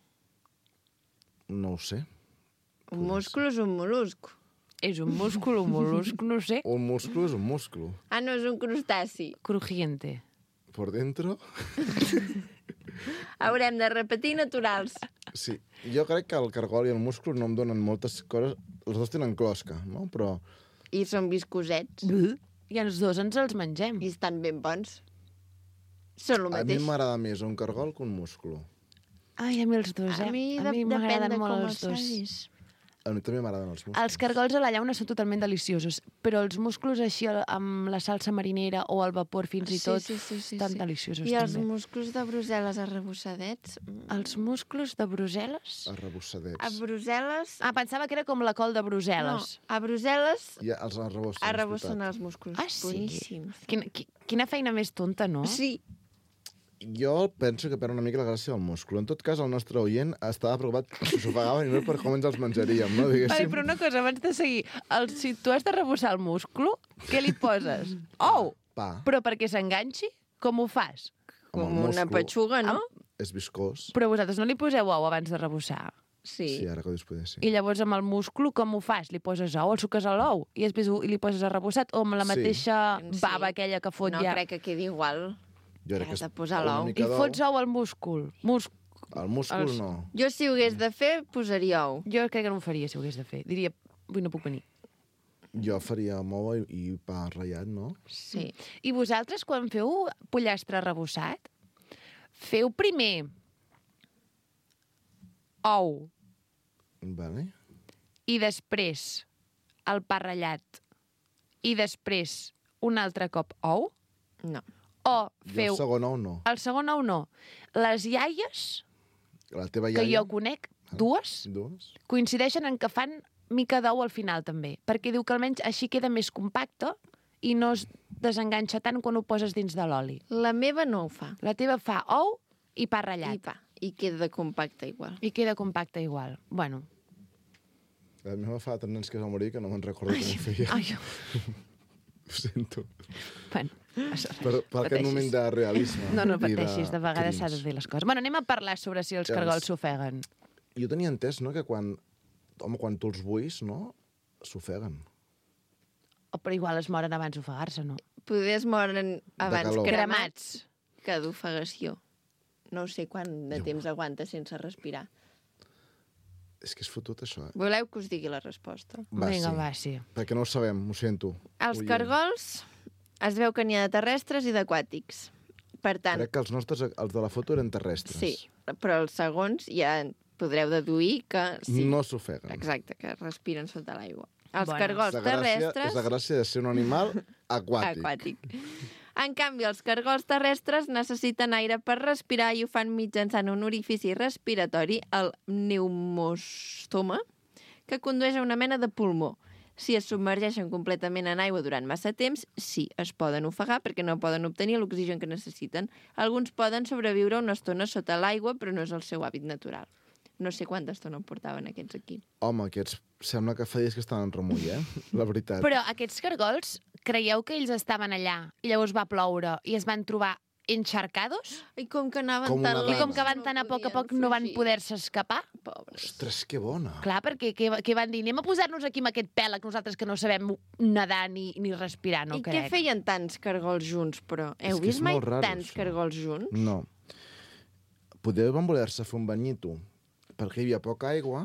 No ho sé. Un músculo és un mol·lusc. És un múscul, un mol·lusc, no sé. Un músculo és un músculo. Ah, no, és un crustaci. Crujiente. Por dentro... Haurem de repetir naturals. Sí. Jo crec que el cargol i el múscul no em donen moltes coses. Els dos tenen closca, no? Però... I són viscosets. I els dos ens els mengem. I estan ben bons. Són el A mi mateix. m'agrada més un cargol que un músculo. Ai, a mi els dos, A mi m'agraden depèn de molt com els els dos. facis. A mi també m'agraden els músculs. Els cargols a la llauna són totalment deliciosos, però els músculs així amb la salsa marinera o al vapor fins i tot estan deliciosos I els també. musclos de Brussel·les arrebossadets? Els musclos de Brussel·les? Arrebossadets. A Brussel·les... Ah, pensava que era com la col de Brussel·les. No, a Brussel·les Ja, els arrebossen. arrebossen els músculs. Ah, sí? Boníssims. Quina feina més tonta, no? Sí. Jo penso que perd una mica la gràcia del múscul. En tot cas, el nostre oient estava preocupat si s'ofegaven i no per com ens els menjaríem, no? Vale, Diguéssim. però una cosa, abans de seguir, si tu has de rebossar el múscul, què li poses? Ou! Pa. Però perquè s'enganxi, com ho fas? Amb el Com una múscul. petxuga, no? És viscós. Però vosaltres no li poseu ou abans de rebossar? Sí. Sí, ara que ho dius poder ser. I llavors amb el múscul com ho fas? Li poses ou, el suques a l'ou i després li poses arrebossat o amb la Sí. mateixa Sí. bava aquella que fot No ja? crec que quedi igual. Jo crec que Has de és posar una l'ou. mica I d'ou. fots ou al múscul. El múscul no. Jo, si ho hagués de fer, posaria ou. Jo crec que no ho faria si ho hagués de fer. Diria, avui no puc venir. Jo faria mou i pa ratllat, no? Sí. I vosaltres, quan feu pollastre rebossat, feu primer ou Vale. i després el pa ratllat i després un altre cop ou? No. O Jo feu... el segon ou no. El segon ou no. Les iaies, La teva que iaia... jo conec, dues, Dues? coincideixen en que fan mica d'ou al final, també. Perquè diu que almenys així queda més compacte i no es desenganxa tant quan ho poses dins de l'oli. La meva no ho fa. La teva fa ou i pa ratllat. I pa. I queda compacte igual. I queda compacte igual. Bueno. La meva fa tant anys que es va morir que no me'n recordo com ho feia. Ai, Ho sento. bueno, Per aquest moment de realisme. No pateixis, de vegades s'ha de dir les coses. Bueno, anem a parlar sobre si els cargols s'ofeguen. Jo tenia entès, no?, que quan tu els buis, no?, s'ofeguen. Però igual es moren abans d'ofegar-se, no? Poder es moren abans calor. cremats que d'ofegació. No sé quant de temps aguanta sense respirar. És que és fotut, això, eh? Voleu que us digui la resposta? Vinga, va, sí. Perquè no ho sabem, ho sento. Els cargols es veu que n'hi ha de terrestres i d'aquàtics. Per tant... Crec que els nostres, els de la foto, eren terrestres. Sí, però els segons ja podreu deduir que sí. No s'ofeguen. Exacte, que respiren sota l'aigua. Els cargols terrestres... És la gràcia de ser un animal aquàtic. En canvi, els cargols terrestres necessiten aire per respirar i ho fan mitjançant un orifici respiratori, el pneumostoma, que condueix a una mena de pulmó. Si es submergeixen completament en aigua durant massa temps, sí, es poden ofegar perquè no poden obtenir l'oxigen que necessiten. Alguns poden sobreviure una estona sota l'aigua, però no és el seu hàbit natural. No sé quanta estona en portaven aquests aquí. Home, aquests sembla que fa dies que estan en remull, La veritat. Però aquests cargols, creieu que ells estaven allà i llavors va ploure i es van trobar encharcados? I com que anaven Com tan una lents, I com que van tan a poc no van poder-se escapar? Pobres. Ostres, que bona. Clar, perquè què van dir? Anem a posar-nos aquí amb aquest pèl, nosaltres que no sabem nedar ni respirar, no I crec. què feien tants cargols junts, però? Heu És que vist és mai molt raro, tants això. cargols junts? No. Poder van voler-se fer un banyito perquè hi havia poca aigua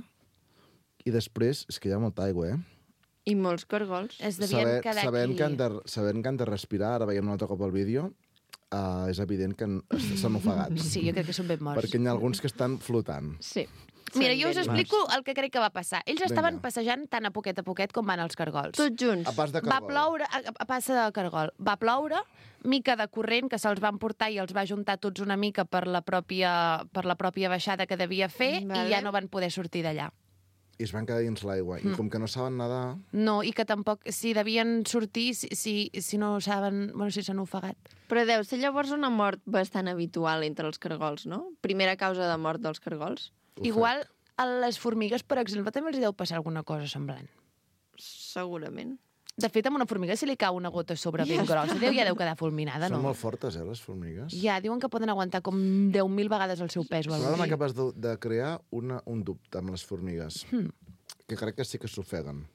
i després, és que hi ha molta aigua, I molts cargols. Es devien quedar sabent aquí. sabent que han de respirar, ara veiem un altre cop el vídeo, és evident que s'han ofegat. Sí, jo crec que són ben morts. Perquè n'hi ha alguns que estan flotant. Sí. Mira, jo us Són ben explico el que crec que va passar. Ells estaven Vinga. passejant tant a poquet com van els cargols. Tots junts. A pas de Va cargol. ploure, a passa de cargol, va ploure, mica de corrent que se'ls van portar i els va juntar tots una mica per la pròpia baixada que devia fer Vale. i ja no van poder sortir d'allà. I es van quedar dins l'aigua. I com que no saben nedar... No, i que tampoc, si devien sortir, si no saben, bueno, si s'han ofegat. Però deu ser llavors una mort bastant habitual entre els cargols, no? Primera causa de mort dels cargols. Igual a les formigues, per exemple, també els hi deu passar alguna cosa semblant. Segurament. De fet, amb una formiga, si li cau una gota sobre ben grossa, ja deu quedar fulminada, Són no? molt fortes, les formigues. Ja, diuen que poden aguantar com 10.000 vegades el seu pes o Ara alguna m'ha cosa. capaç de crear un dubte amb les formigues, que crec que sí que s'ofeguen.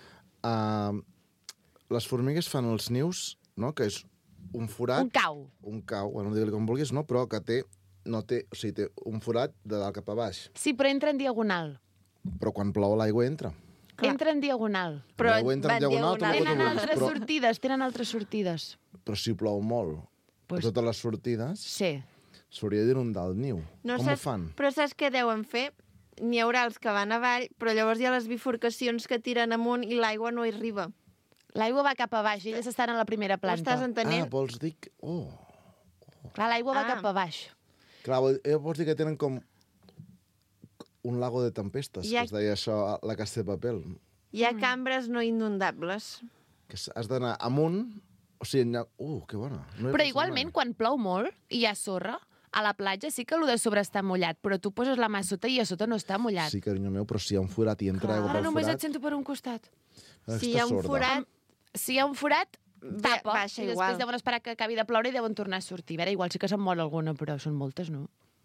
Les formigues fan els nius, no?, que és un forat... Un cau. Bueno, digue-li com vulguis, no? Però que té un forat de dalt cap a baix. Sí, però entra en diagonal. Però quan plou l'aigua entra. Clar. Entra en diagonal. Però L'aigua entra en diagonal, tu Tenen vulguis, altres sortides. Però si plou molt, Pues- totes les sortides, Sí. s'hauria d'inundar el niu. Com ho fan? Però saps què deuen fer? N'hi haurà els que van avall, però llavors hi ha les bifurcacions que tiren amunt i l'aigua no hi arriba. L'aigua va cap a baix, elles estan a la primera Ho estàs planta. entenent? Vols dir que... Clar, l'aigua va Ah. cap a baix. Clar, vols dir que tenen com un lago de tempestes, Ja- que es deia això a la Casa de Papel. Hi ha cambres no inundables. Que has d'anar amunt, o sigui, que bona. No he Però pensat igualment, mai. quan plou molt i hi ha sorra, a la platja sí que el de sobre està mullat, però tu poses la mà a sota i a sota no està mullat. Sí, carinyo meu, però si hi ha un forat i entra aigua Ara pel només forat... et sento per un costat. Si hi ha un sorda. forat, Si hi ha un forat, tapa, baixa i després igual. deuen esperar que acabi de ploure i deuen tornar a sortir. A veure, igual sí que se'n mor alguna, però són moltes, no?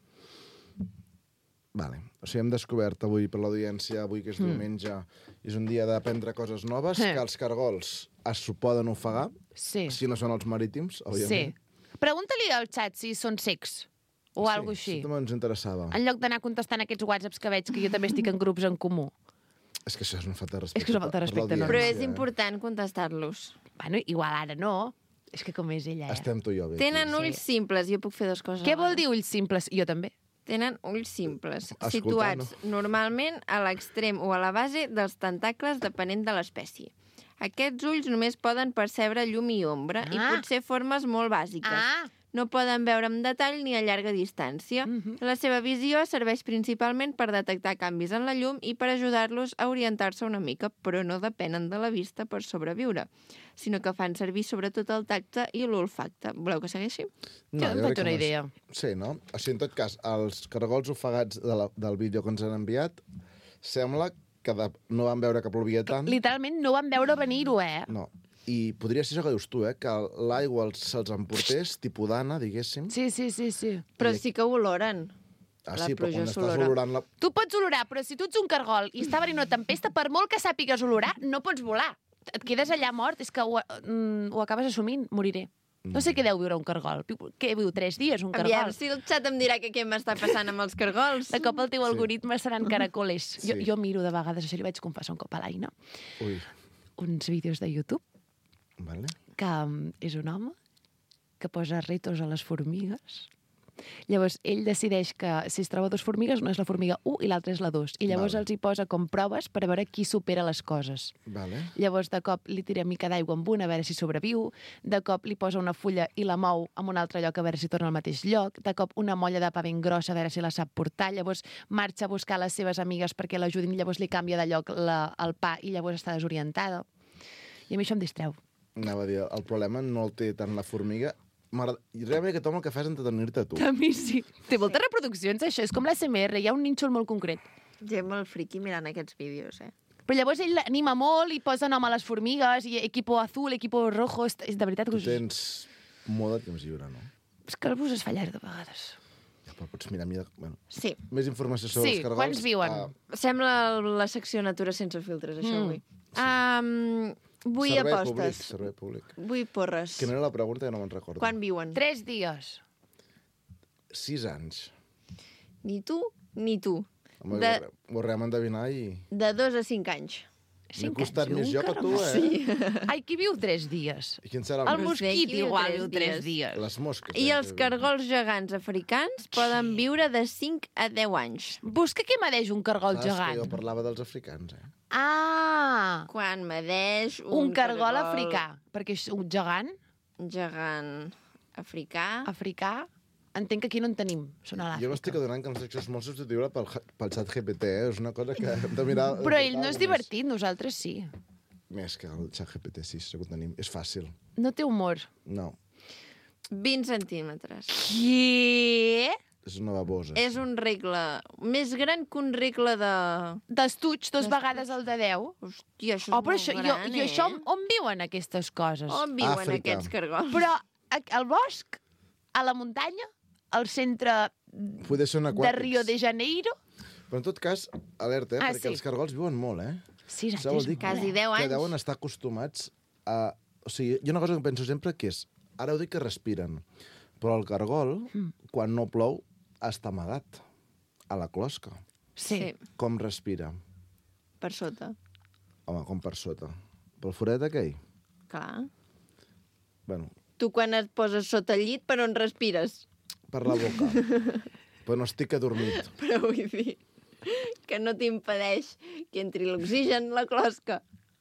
Vale. O sigui, hem descobert avui per l'audiència, avui que és diumenge, i és un dia d'aprendre coses noves, que els cargols es poden ofegar, Sí. si no són els marítims, Sí. òbviament. Pregunta-li al xat si són cecs o alguna cosa Sí, així. això també ens interessava. En lloc d'anar contestant aquests whatsapps que veig que jo també estic en grups en comú. És que això és una falta de respecte. És que és una falta de per respecte, no? però l'audiència, és important contestar-los. Bueno, igual ara no. És que com és ella, Estem tu i jo bé. Tenen aquí. ulls simples, jo puc fer dues coses. Què alhora. vol dir ulls simples? Jo també. Tenen ulls simples, Escolta, situats normalment a l'extrem o a la base dels tentacles, depenent de l'espècie. Aquests ulls només poden percebre llum i ombra i potser formes molt bàsiques. no poden veure amb detall ni a llarga distància. La seva visió serveix principalment per detectar canvis en la llum i per ajudar-los a orientar-se una mica, però no depenen de la vista per sobreviure, sinó que fan servir sobretot el tacte i l'olfacte. Voleu que segueixi? Jo em faig una idea. Sí, no? O sigui, en tot cas, els cargols ofegats del vídeo que ens han enviat sembla que no van veure que plovia tant. Literalment no van veure venir-ho, No. I podria ser això que dius tu, que l'aigua se'ls emportés, tipus d'Anna, diguéssim. Sí. Però sí que ho oloren. Sí, però quan estàs olorant la... Tu pots olorar, però si tu ets un cargol i està venint una tempesta, per molt que sàpigues olorar, no pots volar. Et quedes allà mort, és que ho acabes assumint, moriré. No sé què deu viure un cargol. Què viu, 3 dies, un cargol? Aviam, si el xat em dirà que què m'està passant amb els cargols. De cop el teu algoritme seran caracoles. Sí. Jo miro de vegades, això li vaig confessar un cop a l'Aina, uns vídeos de YouTube, que és un home que posa retos a les formigues. Llavors, ell decideix que si es troba 2 formigues, una és la formiga 1 i l'altra és la 2. I llavors els hi posa com proves per a veure qui supera les coses. Llavors, de cop li tira mica d'aigua amb una a veure si sobreviu, de cop li posa una fulla i la mou en un altre lloc a veure si torna al mateix lloc, de cop una molla de pa ben grossa a veure si la sap portar, llavors marxa a buscar les seves amigues perquè l'ajudin, llavors li canvia de lloc el pa i llavors està desorientada. I a mi això em distreu. Anava a dir, el problema no el té tant la formiga. Realment aquest home el que fa és entretenir-te a tu. A mi sí. Té moltes reproduccions, això. És com l'ASMR, hi ha un nínxol molt concret. Gent molt friqui mirant aquests vídeos, Però llavors ell l'anima molt i posa nom a les formigues, i equipo azul, equipo rojo... És de veritat que... Tu tens molt de temps lliure, no? És que el bus es fa llarg de vegades. Ja, però pots mirar... Bueno, sí. Més informació sobre els cargols. Quants viuen? Sembla la secció Natura sense filtres, això avui. Vull apostes. Servei públic. Vull porres. Quina era la pregunta? Ja no me'n recordo. Quan viuen? 3 dies. 6 anys. Ni tu, ni tu. Home, ho haurem endevinar i... De 2 a 5 anys. M'he costat més jo que tu, Sí. Ai, qui viu 3 dies? I quin serà el mosquit igual viu 3 dies. Les mosques. I els cargols gegants africans poden viure de 5 a 10 anys. Busca què medeix un cargol gegant. Jo parlava dels africans, Quan medeix un cargol africà. Perquè és un gegant. Gegant africà. Africà. Entenc que aquí no en tenim. Són a l'Àfrica. Jo m'estic adonant que la secció és molt substituïble pel xat GPT. És una cosa que hem de mirar... Però ell no és divertit, nosaltres sí. Més que el xat GPT, sí, segur que tenim. És fàcil. No té humor. No. 20 centímetres. Què? És una babosa. És un regle més gran que un regle de... D'estuig 2 vegades el de 10. Hòstia, això és molt gran, I això, on viuen aquestes coses? On viuen aquests cargols? Però al bosc, a la muntanya, al centre de Rio de Janeiro... Però en tot cas, alerta, perquè els cargols viuen molt, 6 anys, vol dir quasi 10 anys. Que deuen estar acostumats a... O sigui, hi ha una cosa que penso sempre que és... Ara ho dic que respiren, però el cargol, quan no plou, està amagat a la closca. Sí. Com respira? Per sota. Home, com per sota? Pel forat aquell? Clar. Bueno. Tu quan et poses sota el llit, per on respires? Per la boca. Però no estic adormit. Però vull dir que no t'impedeix que entri l'oxigen a la closca.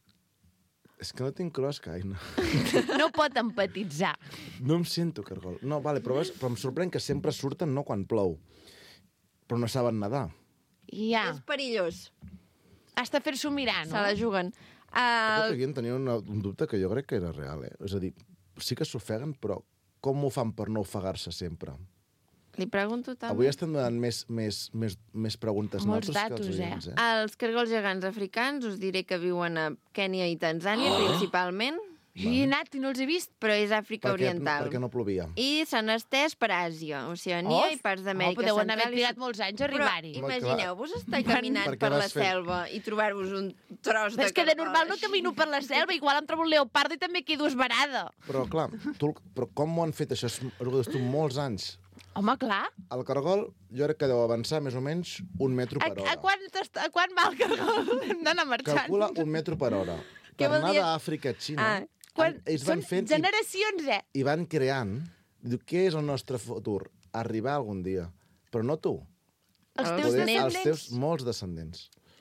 És que no tinc closca, Aina. No pot empatitzar. No em sento cargol. No, vale, però em sorprèn que sempre surten no quan plou. Però no saben nedar. Ja. És perillós. Has de fer-s'ho mirar, no? Se la juguen. Aquí en tenia un dubte que jo crec que era real, És a dir, sí que s'ofeguen, però com ho fan per no ofegar-se sempre? Li pregunto també. Avui estem donant més preguntes molts datos, que els oients, Els cargols gegants africans us diré que viuen a Kènia i Tanzània, principalment. Jo hi he anat i no els he vist. Però és Àfrica Oriental. Perquè no plovia. I s'han estès per Àsia, Oceania i parts d'Amèrica Central. Deuen haver trigat molts anys a arribar-hi. Però imagineu-vos estar caminant per la selva i trobar-vos un tros de cargol. És que de normal no camino per la selva, igual em trobo un leopardo i també quedo esverada. Però clar, però com ho han fet això? És molts anys. Home, clar. El cargol, jo crec que deu avançar més o menys 1 metro per hora. A quan va el cargol? Hem d'anar marxant. Calcula 1 metro per hora. Per anar d'Àfrica a Xina, ells van fent... Generacions, I van creant. Diu, què és el nostre futur? Arribar algun dia. Però no tu. Els teus descendents. Els teus molts descendents.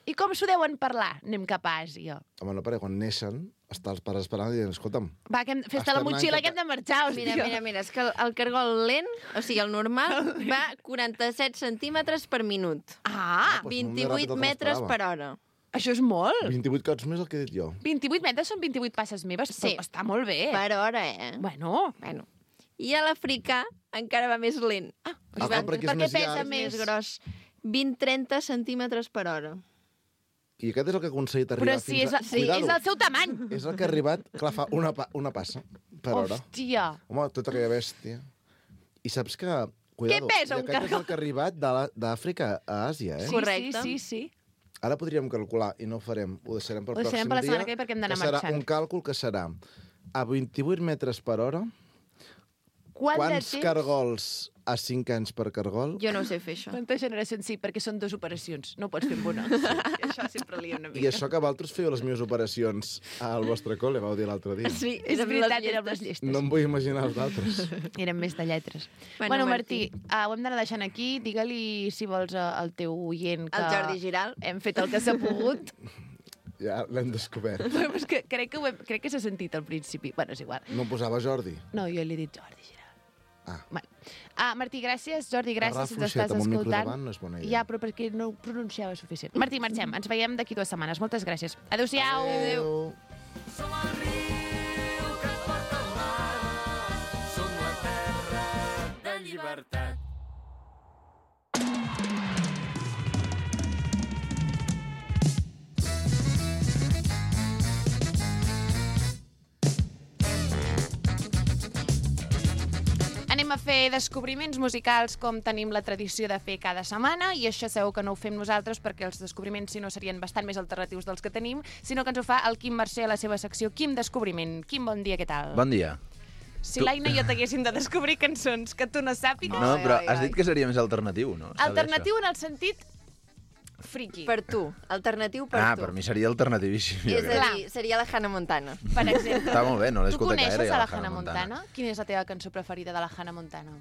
I com s'ho deuen parlar? Anem cap a Àsia. Home, no, perquè quan neixen, està els pares esperant i diuen, escolta'm, Va, fes-te la motxilla que hem de marxar, hòstia. Mira, és que el cargol lent, o sigui, el normal, va 47 centímetres per minut. Ah, Doncs molt més ràpid del 28 que metres m'esperava. per hora. això és molt. 28 cops més el que he dit jo. 28 metres són 28 passes meves, Sí. però està molt bé. Per hora, Bueno, I a l'africà encara va més lent. perquè és per què més pesa llarg. més? Més gros. 20-30 centímetres per hora. I aquest és el que ha aconseguit arribar però si fins a... és el seu tamany. És el que ha arribat, clar, fa una passa per hora. Hòstia. Home, tota aquella bèstia. I saps que... Cuidado, pesa i un aquest és cargol? el que ha arribat d'Àfrica a Àsia, eh? Correcte. Sí. Ara podríem calcular, i no ho farem, ho deixarem pel Ho deixarem pròxim per la setmana dia, que ve perquè hem d'anar que serà marxant. un càlcul que serà a 28 metres per hora, Quant de quants temps? cargols a 5 anys per cargol? Jo no ho sé fer, això. Quantes generacions? Sí, perquè són 2 operacions. No ho pots fer amb una. Això sempre lia una I mica. això que vosaltres fèieu les meves operacions al vostre col·le, vau dir l'altre dia. Sí, És veritat, érem les llestes. No em vull imaginar els altres. Érem més de lletres. Bueno, Bueno, Martí, ho hem d'anar deixant aquí. Digue-li, si vols, al teu oient que... El Jordi Giral. Hem fet el que s'ha pogut. Ja l'hem descobert. Però és que crec que s'ha sentit al principi. Bueno, és igual. No em posava Jordi. No, jo li he dit Jordi Giral. Ah. Vale. Martí, gràcies. Jordi, gràcies si ens Fluixet estàs amb un micro escoltant. davant no és bona idea. Ja, però perquè no ho pronunciava suficient. Martí, marxem. Ens veiem d'aquí 2 setmanes. Moltes gràcies. Adéu-siau. Adéu. Som el riu que ens porta al mar. Som la terra de llibertat. Anem a fer descobriments musicals com tenim la tradició de fer cada setmana i això segur que no ho fem nosaltres perquè els descobriments si no serien bastant més alternatius dels que tenim, sinó que ens ho fa el Quim Mercè a la seva secció Quim Descobriment. Quim, bon dia, què tal? Bon dia. Si l'Aina i jo t'haguéssim de descobrir cançons que tu no sàpigues... No, però has dit que seria més alternatiu, no? Alternatiu en el sentit friki. Per tu. Alternatiu per tu. Per mi seria alternativíssim. jo És crec. a dir, seria la Hannah Montana. Per exemple. Està molt bé, no l'he Tu escoltat gaire. coneixes jo, a la Hannah Montana? Quina és la teva cançó preferida de la Hannah Montana?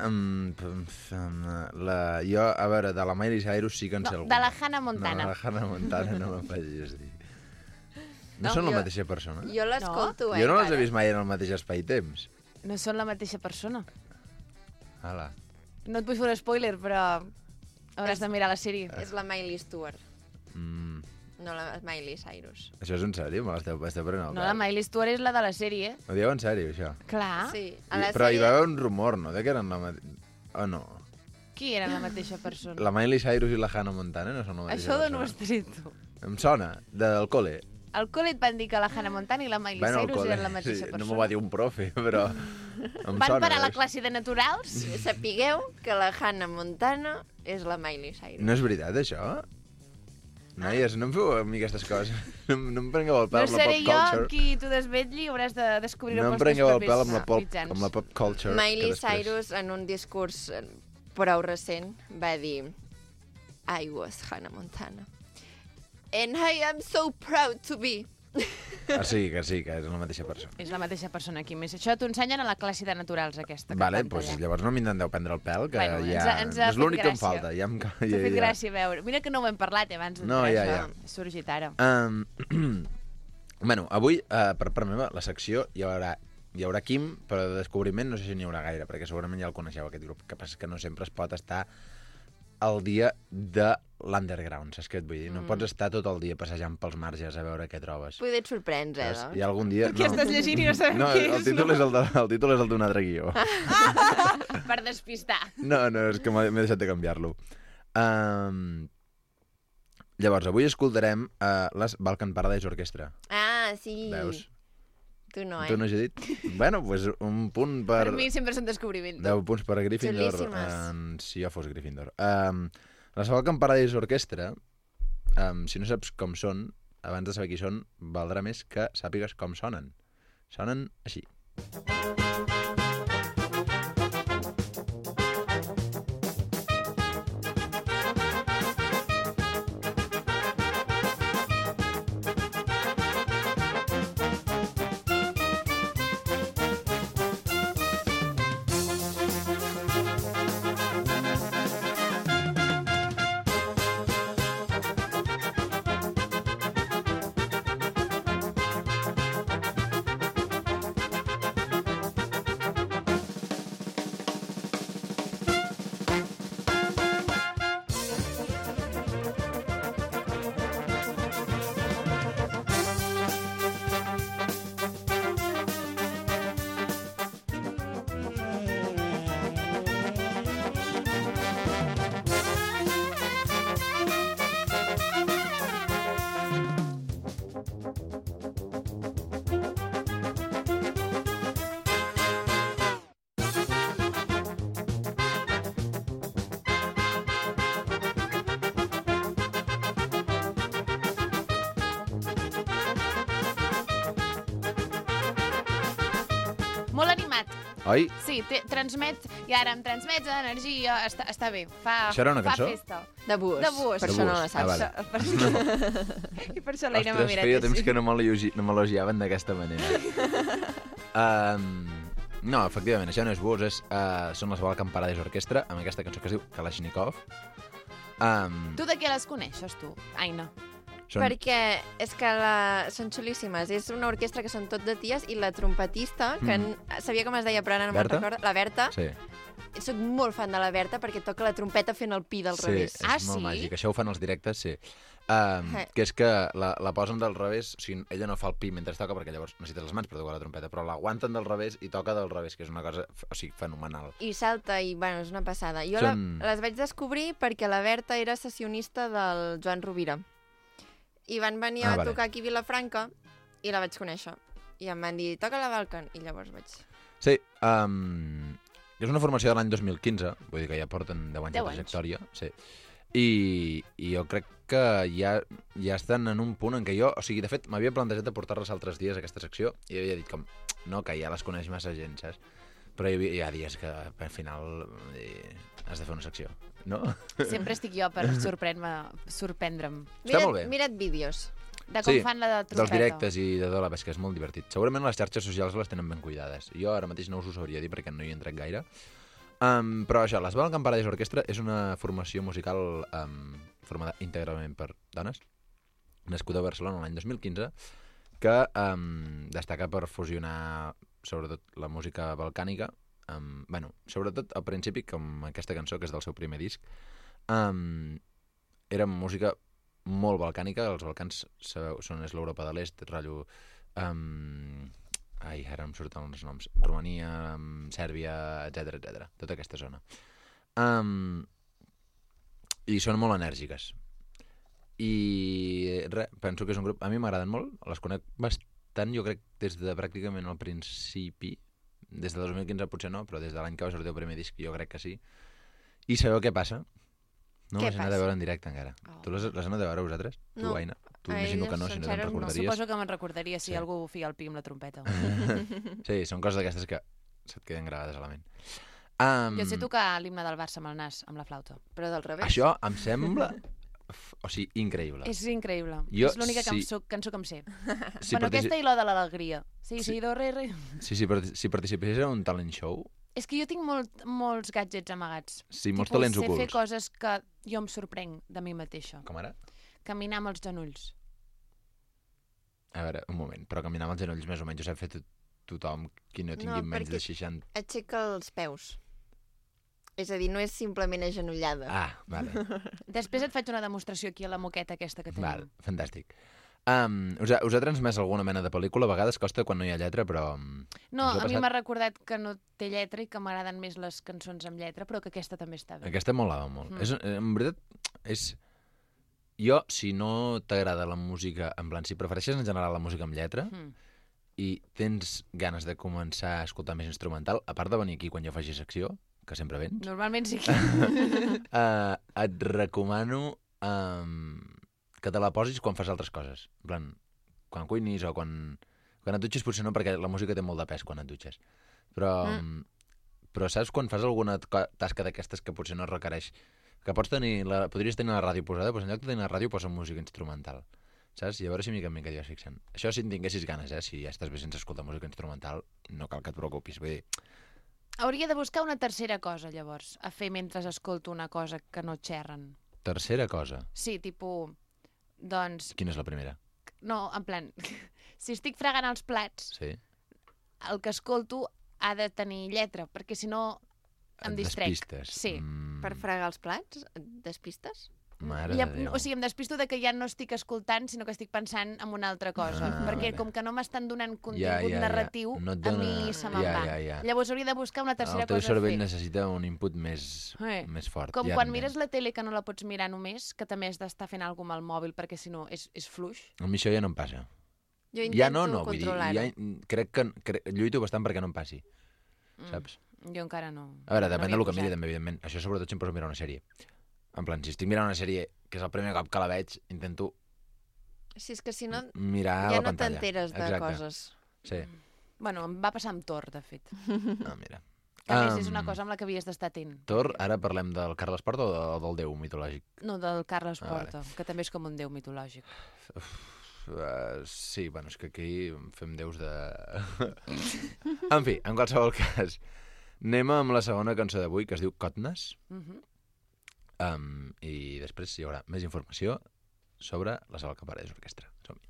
Jo, a veure, de la Miley Cyrus sí que en sé No, alguna. de la Hannah Montana. No, de la Hannah Montana no me'n facis dir. No, No, són la jo- mateixa persona? Jo l'escolto, Jo no les he encara. vist mai en el mateix espai-temps. No són la mateixa persona. Ala. No et vull fer un spoiler, però hauràs de mirar la sèrie. És la Miley Stewart, Mm, no la Miley Cyrus. això és en sèrio? Me l'esteu prenent al No, la Miley Stewart és la de la sèrie. Ho dieu en sèrio, això? Clar. Sí, Però hi va haver un rumor, no?, de que eren la mateixa... Oh, no. Qui era la mateixa persona? La Miley Cyrus i la Hannah Montana no són la mateixa Això d'on ho persona. has tret tu? Em sona, del col·le. Al col·le et van dir que la Hannah Montana i la Miley Bueno, al Cyrus col·le, eren la mateixa sí, persona. no m'ho va dir un profe, però em Van sona. parar a la classe de naturals? Sapigueu que la Hannah Montana és la Miley Cyrus. No és veritat, això? Noies, no em feu a mi aquestes coses. No em prengueu el pèl No amb la seré pop jo culture. qui t'ho desvetlli, hauràs de descobrir-ho No em pels teus prengueu el propis pèl amb la pop culture. Miley que després- Cyrus, en un discurs prou recent, va dir I was Hannah Montana. And I am so proud to be. Ah, sí, que és la mateixa persona. És la mateixa persona aquí més. Això t'ho ensenyen a la classe de naturals, aquesta. que Vale, fan doncs allà. llavors no m'intenteu prendre el pèl, que Bueno, ja... ens ha és l'únic fet que em gràcia. falta. Ja em... T'ha fet gràcia veure. Mira que no ho hem parlat abans No, d'entrar, ja, això. ja. Ha sorgit ara. Bueno, avui, per part meva, la secció hi haurà Quim, però de descobriment no sé si n'hi haurà gaire, perquè segurament ja el coneixeu, aquest grup. Que passa que no sempre es pot estar al dia de l'underground, saps què et vull dir? No pots estar tot el dia passejant pels marges a veure què trobes. Poder et sorprens, doncs. Hi ha algun dia... Què estàs llegint i no sabem no, què el és, títol no? el títol és el d'un altre guió. Per despistar. No, és que m'he deixat de canviar-lo. Llavors, avui escoltarem les Balkan Paradise Orchestra. Ah, sí. Veus? Tu no, Tu no has dit? Bueno, doncs un punt per... Per mi sempre és un descobriment. 10 punts per a Gryffindor. Xulíssimes. Si jo fos Gryffindor. Les Balkan Paradise Orchestra, si no saps com són, abans de saber qui són, valdrà més que sàpigues com sonen. Sonen així. Molt animat. Oi? Sí, transmet, i ara em transmets energia, està bé. Això era una cançó? Fa festa. De Búhos. De Búhos. Per això no la saps. vale. I per això l'Aina m'ha Ostres, mirat feia així. temps que no m'elogiaven d'aquesta manera. No, efectivament, això no és Búhos, són les Balkan Paradise Orquestra, amb aquesta cançó que es diu Kalashnikov. Tu de què les coneixes, tu, Aina? Perquè és que són xulíssimes. És una orquestra que són tot de ties i la trompetista, que sabia com es deia, però ara no me'n recordo, la Berta. Sí. Soc molt fan de la Berta perquè toca la trompeta fent el pi del revés. Sí, és molt màgic. Això ho fan els directes, sí. Que és que la posen del revés, o sigui, ella no fa el pi mentre toca, perquè llavors necessites les mans per tocar la trompeta, però l'aguanten del revés i toca del revés, que és una cosa, fenomenal. I salta, i bueno, és una passada. Jo les vaig descobrir perquè la Berta era sessionista del Joan Rovira. I van venir a tocar aquí a Vilafranca i la vaig conèixer. I em van dir, toca la Balkan, i llavors vaig... Sí, és una formació de l'any 2015, vull dir que ja porten 10 anys de trajectòria. Sí. I jo crec que ja estan en un punt en què jo... O sigui, de fet, m'havia plantejat de portar-les altres dies a aquesta secció i havia dit com, no, que ja les coneix massa gent, saps? Però hi ha dies que al final has de fer una secció, no? Sempre estic jo per sorprendre'm. Està molt bé. Mira't vídeos. De com fan la trompeta. Dels directes i de tot, és que és molt divertit. Segurament les xarxes socials les tenen ben cuidades. Jo ara mateix no us ho sabria dir perquè no hi he entrat gaire. Però això, les Balkan Paradise Orquestra és una formació musical formada íntegrament per dones, nascuda a Barcelona l'any 2015, que destaca per fusionar sobretot la música balcànica, sobretot al principi, com aquesta cançó, que és del seu primer disc, era música molt balcànica. Els Balcans, sabeu, és l'Europa de l'Est, rotllo... ara em surten els noms. Romania, Sèrbia, etc etc. Tota aquesta zona. I són molt enèrgiques. I penso que és un grup... A mi m'agraden molt, les conec bastant, jo crec, des de pràcticament el principi. Des de 2015 potser no, però des de l'any que va sortir el primer disc jo crec que sí. I sabeu què passa? No les he anat a veure en directe encara. Tu les has anat a veure vosaltres? No. Tu, Aina? Tu imagino que no, si no te'n recordaries. Suposo que me'n recordaria si algú feia el pi amb la trompeta. Sí, són coses d'aquestes que se't queden gravades a la ment. Jo sé tocar l'himne del Barça amb el nas, amb la flauta. Però del revés. Això em sembla... O sigui, increïble. És increïble. És l'única cançó que em sé. Bueno, aquesta i la de l'alegria. Sí, do, re. Sí, però si participés en un talent show... És que jo tinc molts gadgets amagats. Sí, molts talents ocults. Sé fer coses que jo em sorprenc de mi mateixa. Com ara? Caminar amb els genolls. A veure, un moment. Però caminar amb els genolls més o menys ho sap fer tothom qui no tingui menys de 60... Aixeca els peus. És a dir, no és simplement agenollada. Ah, vale. Després et faig una demostració aquí a la moqueta aquesta que tenim. Val, fantàstic. Us ha transmès alguna mena de pel·lícula? A vegades costa quan no hi ha lletra, però... No, a mi m'ha recordat que no té lletra i que m'agraden més les cançons amb lletra, però que aquesta també està bé. Aquesta m'agrada molt. En veritat, és... Jo, si no t'agrada la música, en plan, si prefereixes en general la música amb lletra i tens ganes de començar a escoltar més instrumental, a part de venir aquí quan jo faci secció, que sempre vens... Normalment sí. Et recomano que te la posis quan fas altres coses. En plan, quan cuinis o quan et dutxes potser no, perquè la música té molt de pes quan et dutxes. Però saps quan fas alguna tasca d'aquestes que potser no requereix... Que podries tenir la ràdio posada, doncs en lloc de tenir la ràdio posa música instrumental. Saps? I a veure si mica en mica t'hi vas fixant. Això si en tinguessis ganes, si ja estàs bé sense escoltar música instrumental, no cal que et preocupis. Vull dir... Hauria de buscar una tercera cosa, llavors, a fer mentre escolto una cosa que no xerren. Tercera cosa? Sí, tipus... Doncs... Quina és la primera? No, en plan, si estic fregant els plats, sí. El que escolto ha de tenir lletra, perquè si no em distrec. Despistes. Sí. Per fregar els plats? Despistes? Mare de Déu. O sigui, em despisto de que ja no estic escoltant, sinó que estic pensant en una altra cosa. Perquè com que no m'estan donant contingut narratiu, a mi se me'n va. Llavors hauria de buscar una tercera cosa a fer. El teu cervell necessita un input més fort. Com quan mires la tele que no la pots mirar només, que també has d'estar fent alguna cosa amb el mòbil, perquè si no és fluix. A mi això ja no em passa. Jo intento controlar-ho. Crec que lluito bastant perquè no em passi. Saps? Jo encara no. A veure, depèn del que miri, també, evidentment. Això sobretot sempre és mirar una sèrie. En plan, si estic mirant una sèrie, que és el primer cop que la veig, intento si és que si no, mirar ja la pantalla. No t'enteres de coses. Sí. Bueno, em va passar amb Thor, de fet. Ah, mira. Que a més és una cosa amb la que havies d'estar atent. Thor, ara parlem del Carles Porta o del déu mitològic? No, del Carles Ah, Porta, que també és com un déu mitològic. Sí, bueno, és que aquí fem déus de... En fi, en qualsevol cas, anem amb la segona cançó d'avui, que es diu Cotnes. I després hi haurà més informació sobre la Sala Caparés Orquestra. Som-hi.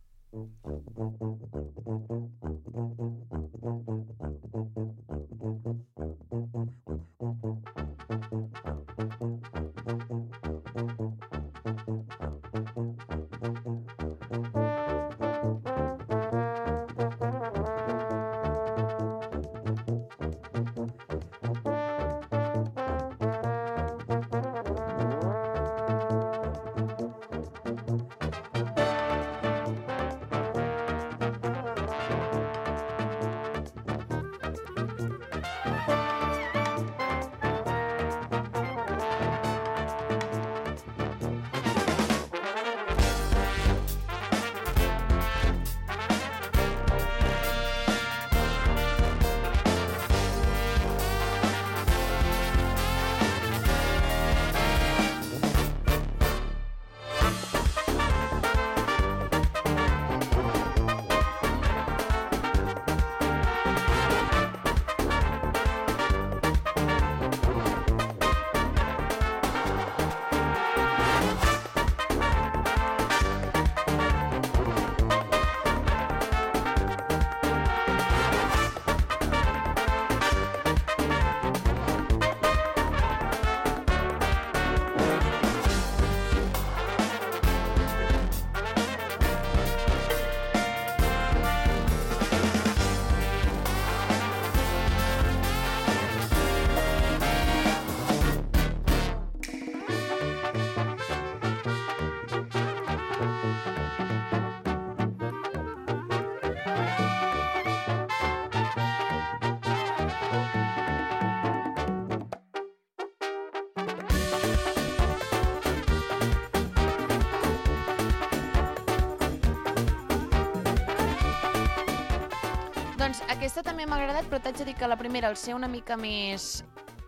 Doncs aquesta també m'ha agradat, però t'haig de dir que la primera, al ser una mica més...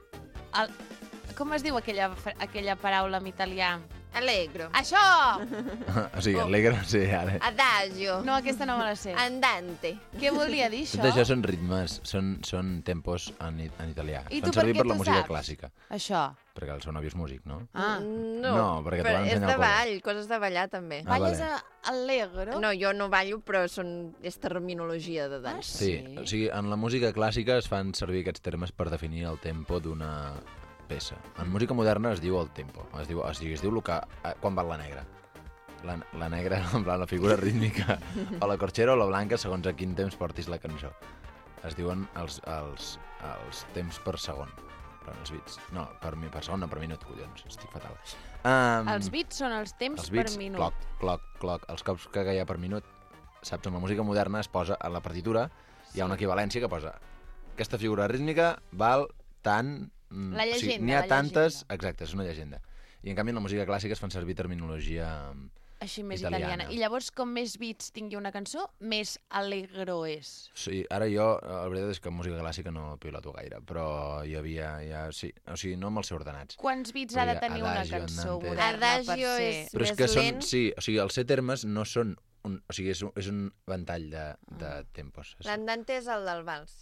Com es diu aquella paraula en italià? Allegro. Això! O sigui, allegro, sí, ara. Adagio. No, aquesta no me la sé. Andante. Què volia dir, això? Tot això són ritmes, són tempos en italià. I Fan tu per servir què per la t'ho música saps? clàssica. Això. Perquè el seu nòvio és músic, no? Ah. No, perquè t'ho però van és ensenyar de al col·le. ball, coses de ballar també. Balles vale. allegro? No, jo no ballo, però és terminologia de dansa. Sí, o sigui, en la música clàssica es fan servir aquests termes per definir el tempo d'una peça. En música moderna es diu el tempo, es diu el que, quan va la negra. La negra, en plan, la figura rítmica, o la corxera o la blanca, segons a quin temps portis la cançó. Es diuen els temps per segon, els beats. No, per segon, no, per minut, collons, estic fatal. Els beats són els temps els beats, per minut. cloc, els cops que hi ha per minut. Saps, en la música moderna es posa a la partitura, hi ha una equivalència que posa aquesta figura rítmica val tant... La llegenda, o sigui, n'hi ha tantes... Exacte, és una llegenda. I en canvi en la música clàssica es fan servir terminologia així més italiana. I llavors, com més beats tingui una cançó, més allegro és. Sí, ara jo, la veritat és que en música clàssica no piloto gaire, però hi havia, sí, o sigui, no amb els seus ordenats. Quants beats ha de tenir una cançó moderna Adagio per ser... és més lent. Sí, o sigui, els termes no són... O sigui, és un ventall de tempos. L'andante és el del vals.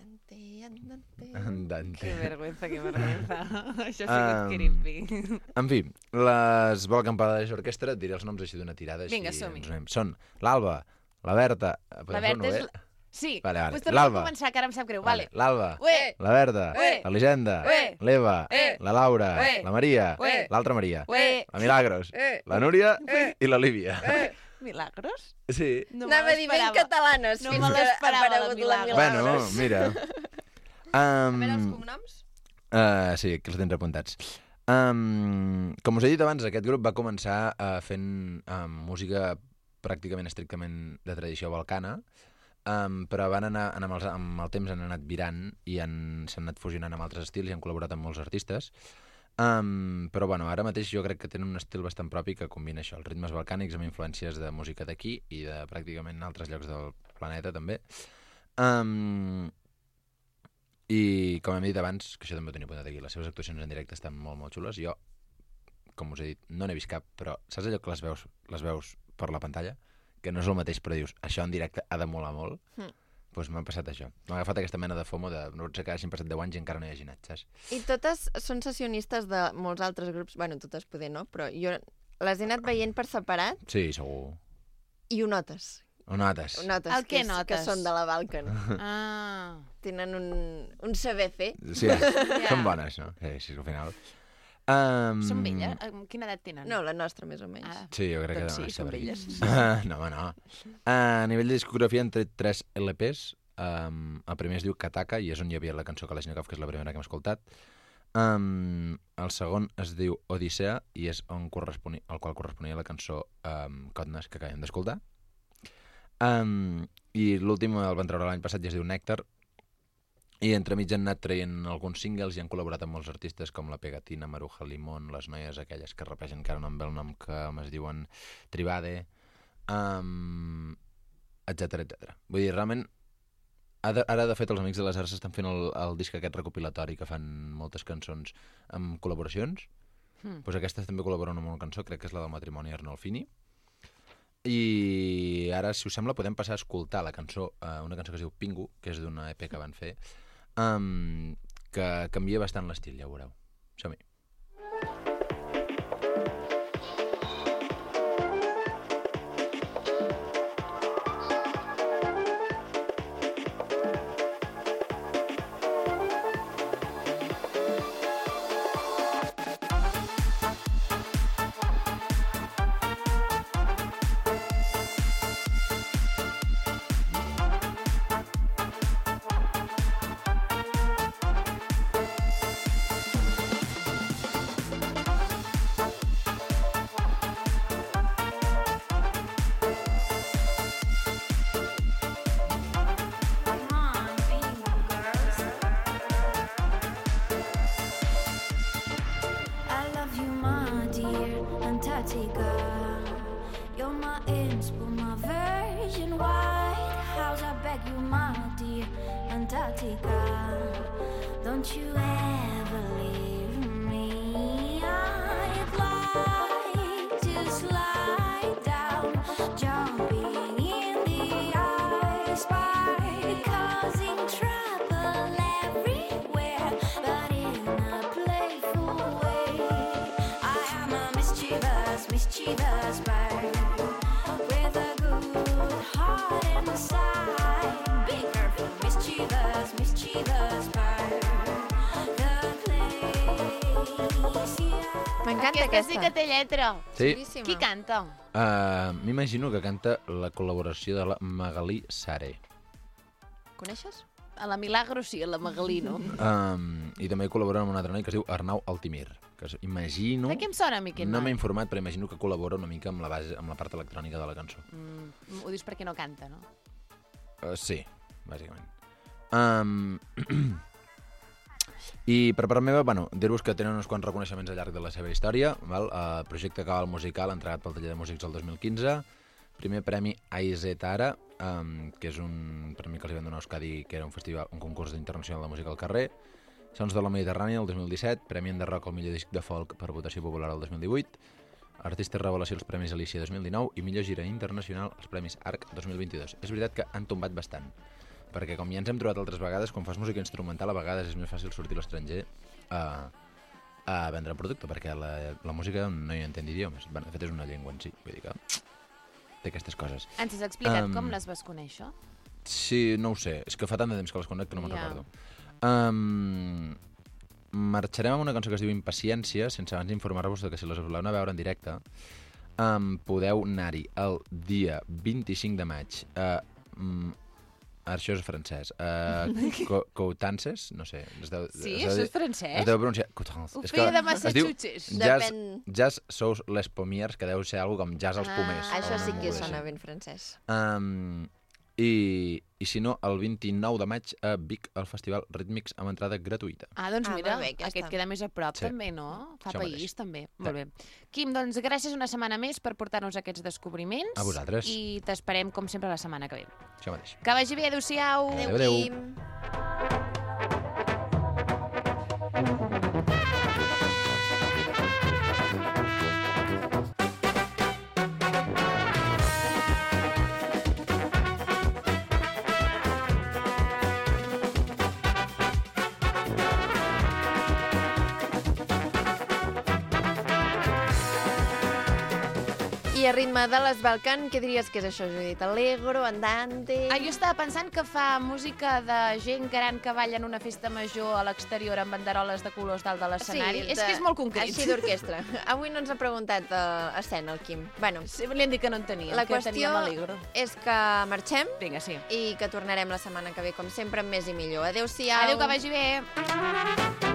Andante. Que vergüenza, que vergüenza. Això ha sigut creepy. En fi, les Vol Campades Orquestra, et diré els noms així d'una tirada. Vinga, som-hi. Són l'Alba, la Berta... La Berta és... Sí, vale. Pues tornem a començar, que ara em sap greu. Vale. L'Alba, la Berta, l'Elisenda, l'Eva, la Laura, la Maria, l'altra Maria, la Milagros, la Núria i l'Olivia. Milagros? Sí. No anava a dir ben catalanes no fins me que ha l'esperava, aparegut la Milagros. Bueno, mira. A veure els cognoms? Sí, que els tens apuntats. Com us he dit abans, aquest grup va començar fent música pràcticament estrictament de tradició balcana, però van anar, amb el temps han anat virant i s'han anat fusionant amb altres estils i han col·laborat amb molts artistes. Però bueno, ara mateix jo crec que tenen un estil bastant propi que combina això, els ritmes balcànics amb influències de música d'aquí i de pràcticament altres llocs del planeta també. I, com hem dit abans, que això també ho tenia apuntat aquí, les seves actuacions en directe estan molt, molt xules. Jo, com us he dit, no n'he vist cap, però saps allò que les veus per la pantalla? Que no és el mateix, però dius, això en directe ha de molar molt. Doncs m'ha passat això. M'ha agafat aquesta mena de FOMO de no sé que hagin passat 10 anys i encara no hi hagi anat, saps? I totes són sessionistes de molts altres grups. Bueno, totes poder no, però jo les he anat veient per separat. Sí, segur. I ho notes. Ho notes. El què notes? Que són de la Balkan. Tenen un saber fer. Sí, són bones, no? Sí, al final. Són velles? Quina edat tenen? No, la nostra, més o menys. Sí, jo crec que doncs sí, són velles. No, home, no. A nivell de discografia han tret 3 LPs. El primer es diu Kataka i és on hi havia la cançó Kalashnikov, que és la primera que hem escoltat. El segon es diu Odissea i és al qual corresponia la cançó Codnas, que acabem d'escoltar. I l'últim el van treure l'any passat i es diu Nèctar. I entremig han anat traient alguns singles i han col·laborat amb molts artistes com la Pegatina, Maruja Limón, les noies aquelles que rapegen encara no em ve el nom que es diuen Tribade, etcètera, etcètera. Vull dir, realment, ara de fet els Amics de les Arts estan fent el disc aquest recopilatori que fan moltes cançons amb col·laboracions. Doncs aquestes també col·laboren amb una cançó, crec que és la del matrimoni Arnolfini. I ara, si us sembla, podem passar a escoltar la cançó, una cançó que es diu Pingu, que és d'una EP que van fer, que canvia bastant l'estil, ja ho veureu. Som-hi. Don't you ever leave me. I'd like to slide down, jumping in the ice bar, causing trouble everywhere, but in a playful way. I am a mischievous bird with a good heart inside. Be careful, mischievous bird. M'encanta aquesta. Sí que té lletra. Sí? Qui canta? M'imagino que canta la col·laboració de la Magalí Sare. Coneixes? A la Milagro sí, a la Magalí, no? I també col·labora amb un altre noi que es diu Arnau Altimir. Que imagino... De què em sona a mi aquest No m'he noi? informat, però imagino que col·labora una mica amb la base, amb la part electrònica de la cançó. Ho dius perquè no canta, no? Sí, bàsicament. I per part meva, bueno, dir-vos que tenen uns quants reconeixements al llarg de la seva història. Val? El projecte Cabal Musical, entregat pel Taller de Músics el 2015. Primer premi AIZ Ara, que és un premi que els van donar a Euskadi, que era un concurs internacional de música al carrer. Sons de la Mediterrània el 2017, Premi Enderrock al millor disc de folk per votació popular el 2018, Artista Revelació als Premis Alicia 2019 i millor gira internacional als Premis ARC 2022. És veritat que han tombat bastant, perquè com ja ens hem trobat altres vegades, quan fas música instrumental a vegades és més fàcil sortir a l'estranger a vendre el producte, perquè la música no hi entén d'idiomes. De fet, és una llengua en si, vull dir que té aquestes coses. Ens has explicat com les vas conèixer? Sí, no ho sé. És que fa tant de temps que les conec que no me'n recordo. Marxarem amb una cançó que es diu Impaciència, sense abans informar-vos que si les voleu anar a veure en directe, podeu anar-hi el dia 25 de maig això és francès. Coutances? No sé. Sí, això és francès? Es deu pronunciar Coutances. Ho feia de Massachusetts. Jazz sous les pommiers, que deu ser alguna com jazz als pomers. Això sí que sona ben francès. I si no, el 29 de maig a Vic, al Festival Rítmics, amb entrada gratuïta. Doncs mira, molt bé, aquest queda més a prop també, no? Fa Això país mateix. també. Molt bé. Quim, doncs gràcies una setmana més per portar-nos aquests descobriments. A vosaltres. I t'esperem, com sempre, la setmana que ve. Això mateix. Que vagi bé, adéu-siau. Adéu. Quim. I a ritme de les Balcan, què diries que és això, Judit? Allegro, andante... Jo estava pensant que fa música de gent gran que balla en una festa major a l'exterior amb banderoles de colors dalt de l'escenari. És que és molt concret. Així d'orquestra. Avui no ens ha preguntat a escena, el Quim. Bueno, Sí, li han dit que no en tenia, la que qüestió teníem Allegro. és que marxem Vinga, sí. i que tornarem la setmana que ve, com sempre, amb més i millor. Adéu-siau. Adéu, que vagi bé.